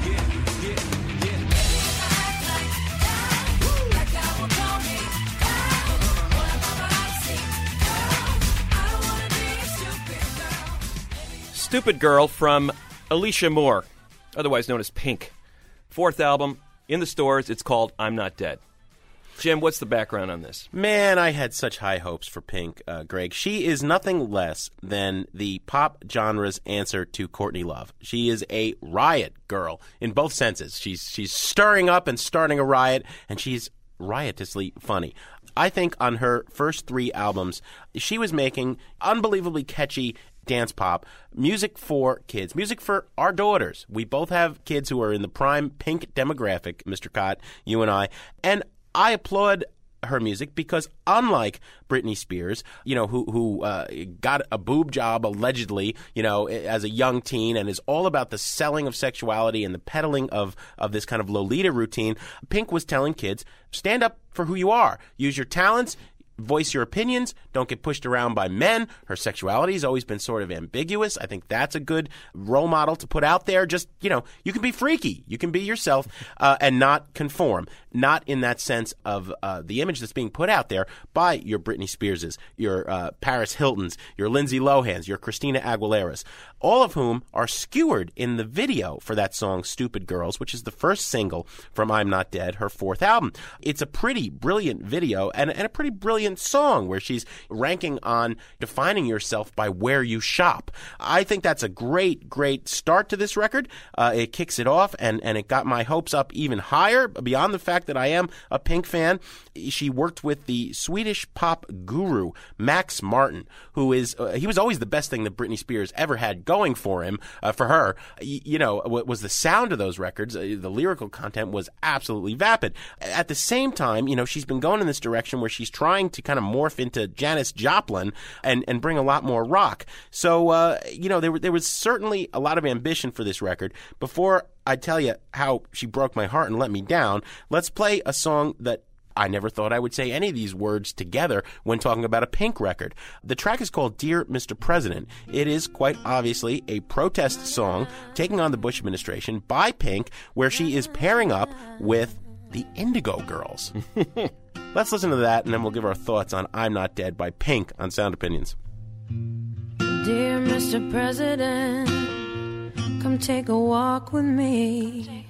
Baby, if I act like that, that guy will call me back. Wanna paparazzi, girl? I don't wanna be a stupid girl. Stupid Girl from Alicia Moore, otherwise known as Pink. Fourth album in the stores. It's called I'm Not Dead. Jim, what's the background on this? Man, I had such high hopes for Pink, uh, Greg. She is nothing less than the pop genre's answer to Courtney Love. She is a riot girl in both senses. She's she's stirring up and starting a riot, and she's riotously funny. I think on her first three albums, she was making unbelievably catchy dance pop, music for kids, music for our daughters. We both have kids who are in the prime Pink demographic, Mister Cott, you and I, and I applaud her music because unlike Britney Spears, you know, who who uh, got a boob job allegedly, you know, as a young teen and is all about the selling of sexuality and the peddling of, of this kind of Lolita routine, Pink was telling kids, stand up for who you are. Use your talents. Voice your opinions. Don't get pushed around by men. Her sexuality has always been sort of ambiguous. I think that's a good role model to put out there. Just, you know, you can be freaky. You can be yourself uh, and not conform. Not in that sense of uh, the image that's being put out there by your Britney Spearses, your uh, Paris Hiltons, your Lindsay Lohans, your Christina Aguileras, all of whom are skewered in the video for that song Stupid Girls, which is the first single from I'm Not Dead, her fourth album. It's a pretty brilliant video and, and a pretty brilliant song where she's ranking on defining yourself by where you shop. I think that's a great, great start to this record. Uh, it kicks it off, and, and it got my hopes up even higher, beyond the fact that I am a Pink fan. She worked with the Swedish pop guru, Max Martin, who is, uh, he was always the best thing that Britney Spears ever had going for him, uh, for her. Y- you know, what was the sound of those records, uh, the lyrical content was absolutely vapid. At the same time, you know, she's been going in this direction where she's trying to kind of morph into Janis Joplin and, and bring a lot more rock. So, uh, you know, there, there was certainly a lot of ambition for this record. Before I tell you how she broke my heart and let me down, let's play a song that I never thought I would say any of these words together when talking about a Pink record. The track is called Dear Mister President. It is quite obviously a protest song taking on the Bush administration by Pink, where she is pairing up with the Indigo Girls. Let's listen to that, and then we'll give our thoughts on I'm Not Dead by Pink on Sound Opinions. Dear Mister President, come take a walk with me.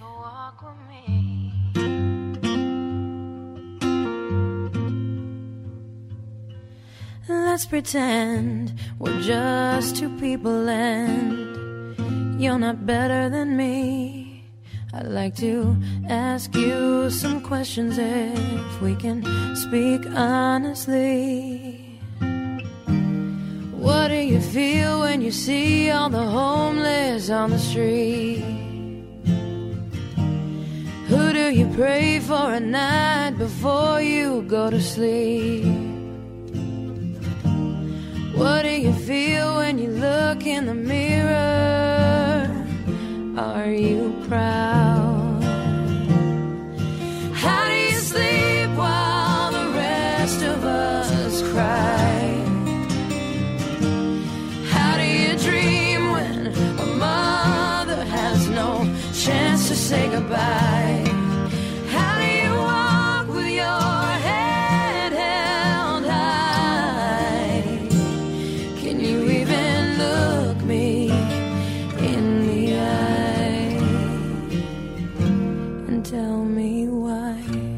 Let's pretend we're just two people and you're not better than me. I'd like to ask you some questions if we can speak honestly. What do you feel when you see all the homeless on the street? Who do you pray for at night before you go to sleep? What do you feel when you look in the mirror? Are you proud? How do you sleep while the rest of us cry? How do you dream when a mother has no chance to say goodbye? How do you walk with your head held high? Can you even look me in the eye and tell me why?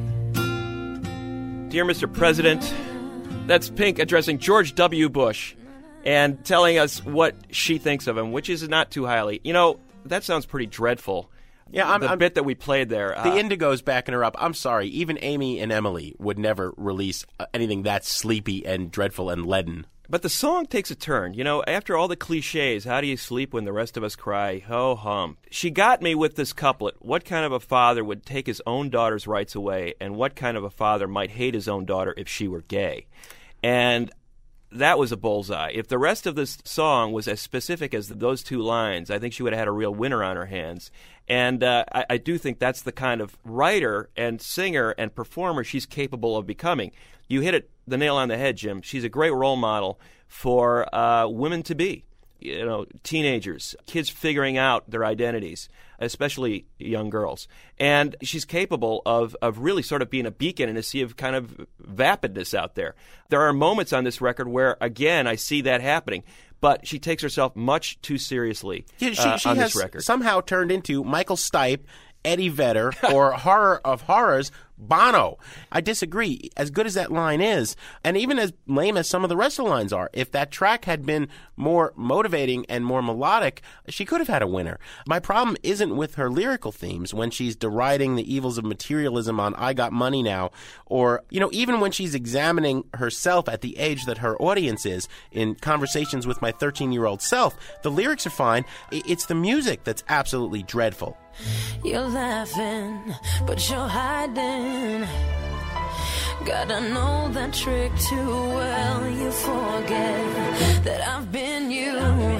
Dear Mister President, that's Pink addressing George W. Bush and telling us what she thinks of him, which is not too highly. You know, that sounds pretty dreadful. Yeah, I'm, the I'm, bit that we played there. The uh, Indigo's backing her up. I'm sorry. Even Amy and Emily would never release uh, anything that sleepy and dreadful and leaden. But the song takes a turn. You know, after all the cliches, how do you sleep when the rest of us cry? Ho hum. She got me with this couplet. What kind of a father would take his own daughter's rights away, and what kind of a father might hate his own daughter if she were gay? And that was a bullseye. If the rest of this song was as specific as those two lines, I think she would have had a real winner on her hands. And uh, I, I do think that's the kind of writer and singer and performer she's capable of becoming. You hit it the nail on the head, Jim. She's a great role model for uh, women to be. You know, teenagers, kids figuring out their identities, especially young girls. And she's capable of, of really sort of being a beacon in a sea of kind of vapidness out there. There are moments on this record where, again, I see that happening. But she takes herself much too seriously Yeah, she, uh, she on has this record. somehow turned into Michael Stipe Eddie Vedder, or Horror of Horrors, Bono. I disagree. As good as that line is, and even as lame as some of the rest of the lines are, if that track had been more motivating and more melodic, she could have had a winner. My problem isn't with her lyrical themes when she's deriding the evils of materialism on I Got Money Now, or, you know, even when she's examining herself at the age that her audience is in Conversations with My thirteen-Year-Old Self. The lyrics are fine. It's the music that's absolutely dreadful. You're laughing, but you're hiding. Gotta know that trick too well. You forget that I've been you,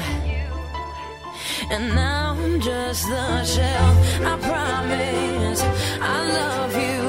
and now I'm just the shell. I promise I love you,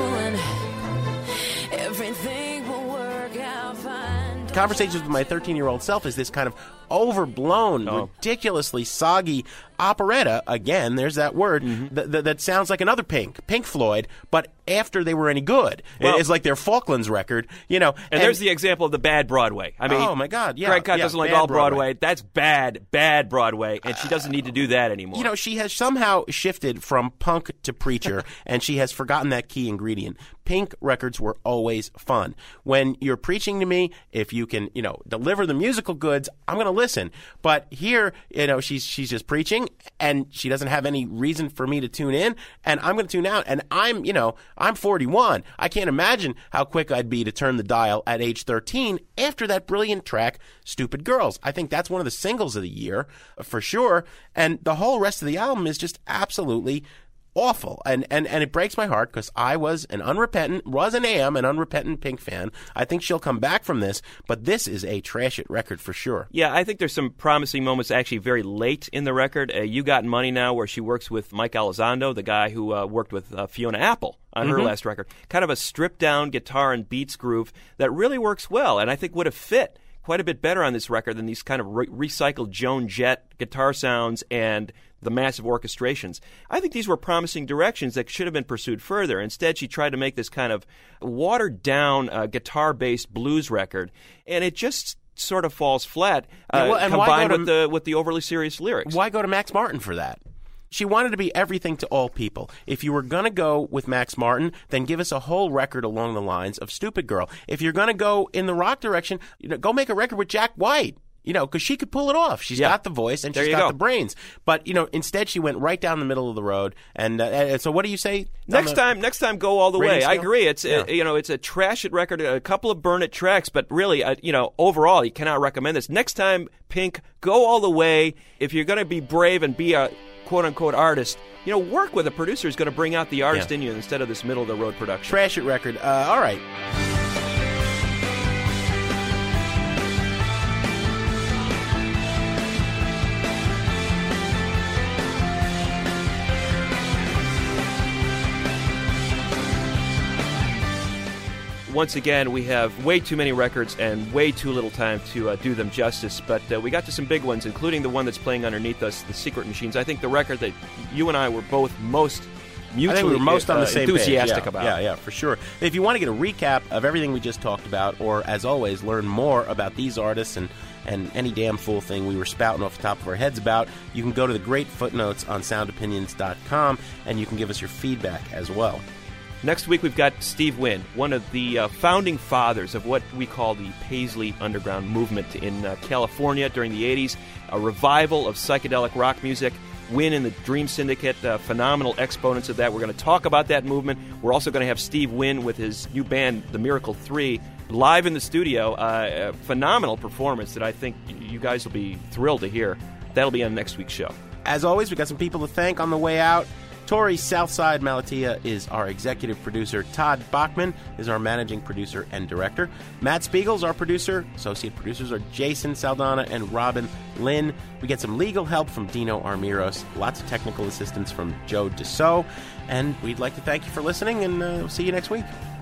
and everything will work out fine. Conversations with My thirteen-Year-Old Self is this kind of overblown, oh. ridiculously soggy operetta. Again, there's that word mm-hmm. th- th- that sounds like another Pink, Pink Floyd, but after they were any good. Well, it's like their Falklands record, you know. And, and there's the example of the bad Broadway. I mean, oh my God, yeah. Greg Kot yeah, doesn't like bad all Broadway. Broadway. That's bad, bad Broadway, and she doesn't need to do that anymore. You know, she has somehow shifted from punk to preacher, and she has forgotten that key ingredient. Pink records were always fun. When you're preaching to me, if you can, you know, deliver the musical goods, I'm going to listen. But here, you know, she's she's just preaching, and she doesn't have any reason for me to tune in, and I'm going to tune out. And I'm, you know, I'm forty-one. I can't imagine how quick I'd be to turn the dial at age thirteen after that brilliant track, Stupid Girls. I think that's one of the singles of the year, for sure. And the whole rest of the album is just absolutely awful, and, and and it breaks my heart because I was an unrepentant, was and am an unrepentant Pink fan. I think she'll come back from this, but this is a trash it record for sure. Yeah, I think there's some promising moments actually very late in the record. Uh, You Got Money Now, where she works with Mike Elizondo, the guy who uh, worked with uh, Fiona Apple on her Mm-hmm. last record. Kind of a stripped-down guitar and beats groove that really works well, and I think would have fit quite a bit better on this record than these kind of re- recycled Joan Jett guitar sounds and the massive orchestrations. I think these were promising directions that should have been pursued further. Instead, she tried to make this kind of watered-down uh, guitar-based blues record, and it just sort of falls flat, uh, Yeah, well, and why combined go to- with the with the overly serious lyrics. Why go to Max Martin for that? She wanted to be everything to all people. If you were going to go with Max Martin, then give us a whole record along the lines of Stupid Girl. If you're going to go in the rock direction, you know, go make a record with Jack White. You know, because she could pull it off. She's Yeah. got the voice and There she's you got go. the brains. But, you know, instead she went right down the middle of the road. And, uh, and so what do you say? Next on the time, next time, go all the rating way. I scale? agree. It's Yeah. uh, you know, it's a trash it record, a couple of burn it tracks, but really, uh, you know, overall, you cannot recommend this. Next time, Pink, go all the way. If you're going to be brave and be a quote unquote artist, you know, work with a producer who's going to bring out the artist Yeah. in you instead of this middle of the road production. Trash it record. Uh, all right. Once again, we have way too many records and way too little time to uh, do them justice, but uh, we got to some big ones, including the one that's playing underneath us, The Secret Machines. I think the record that you and I were both most mutually I think we were most on the uh, same enthusiastic page. Yeah, about. Yeah, yeah, for sure. If you want to get a recap of everything we just talked about, or, as always, learn more about these artists and, and any damn fool thing we were spouting off the top of our heads about, you can go to the great footnotes on sound opinions dot com, and you can give us your feedback as well. Next week, we've got Steve Wynn, one of the uh, founding fathers of what we call the Paisley Underground movement in uh, California during the eighties, a revival of psychedelic rock music. Wynn and the Dream Syndicate, uh, phenomenal exponents of that. We're going to talk about that movement. We're also going to have Steve Wynn with his new band, The Miracle three, live in the studio. Uh, a phenomenal performance that I think you guys will be thrilled to hear. That'll be on next week's show. As always, we've got some people to thank on the way out. Tori Southside Malatia is our executive producer. Todd Bachman is our managing producer and director. Matt Spiegel's our producer. Associate producers are Jason Saldana and Robin Lynn. We get some legal help from Dino Armiros. Lots of technical assistance from Joe Deso. And we'd like to thank you for listening, and uh, we'll see you next week.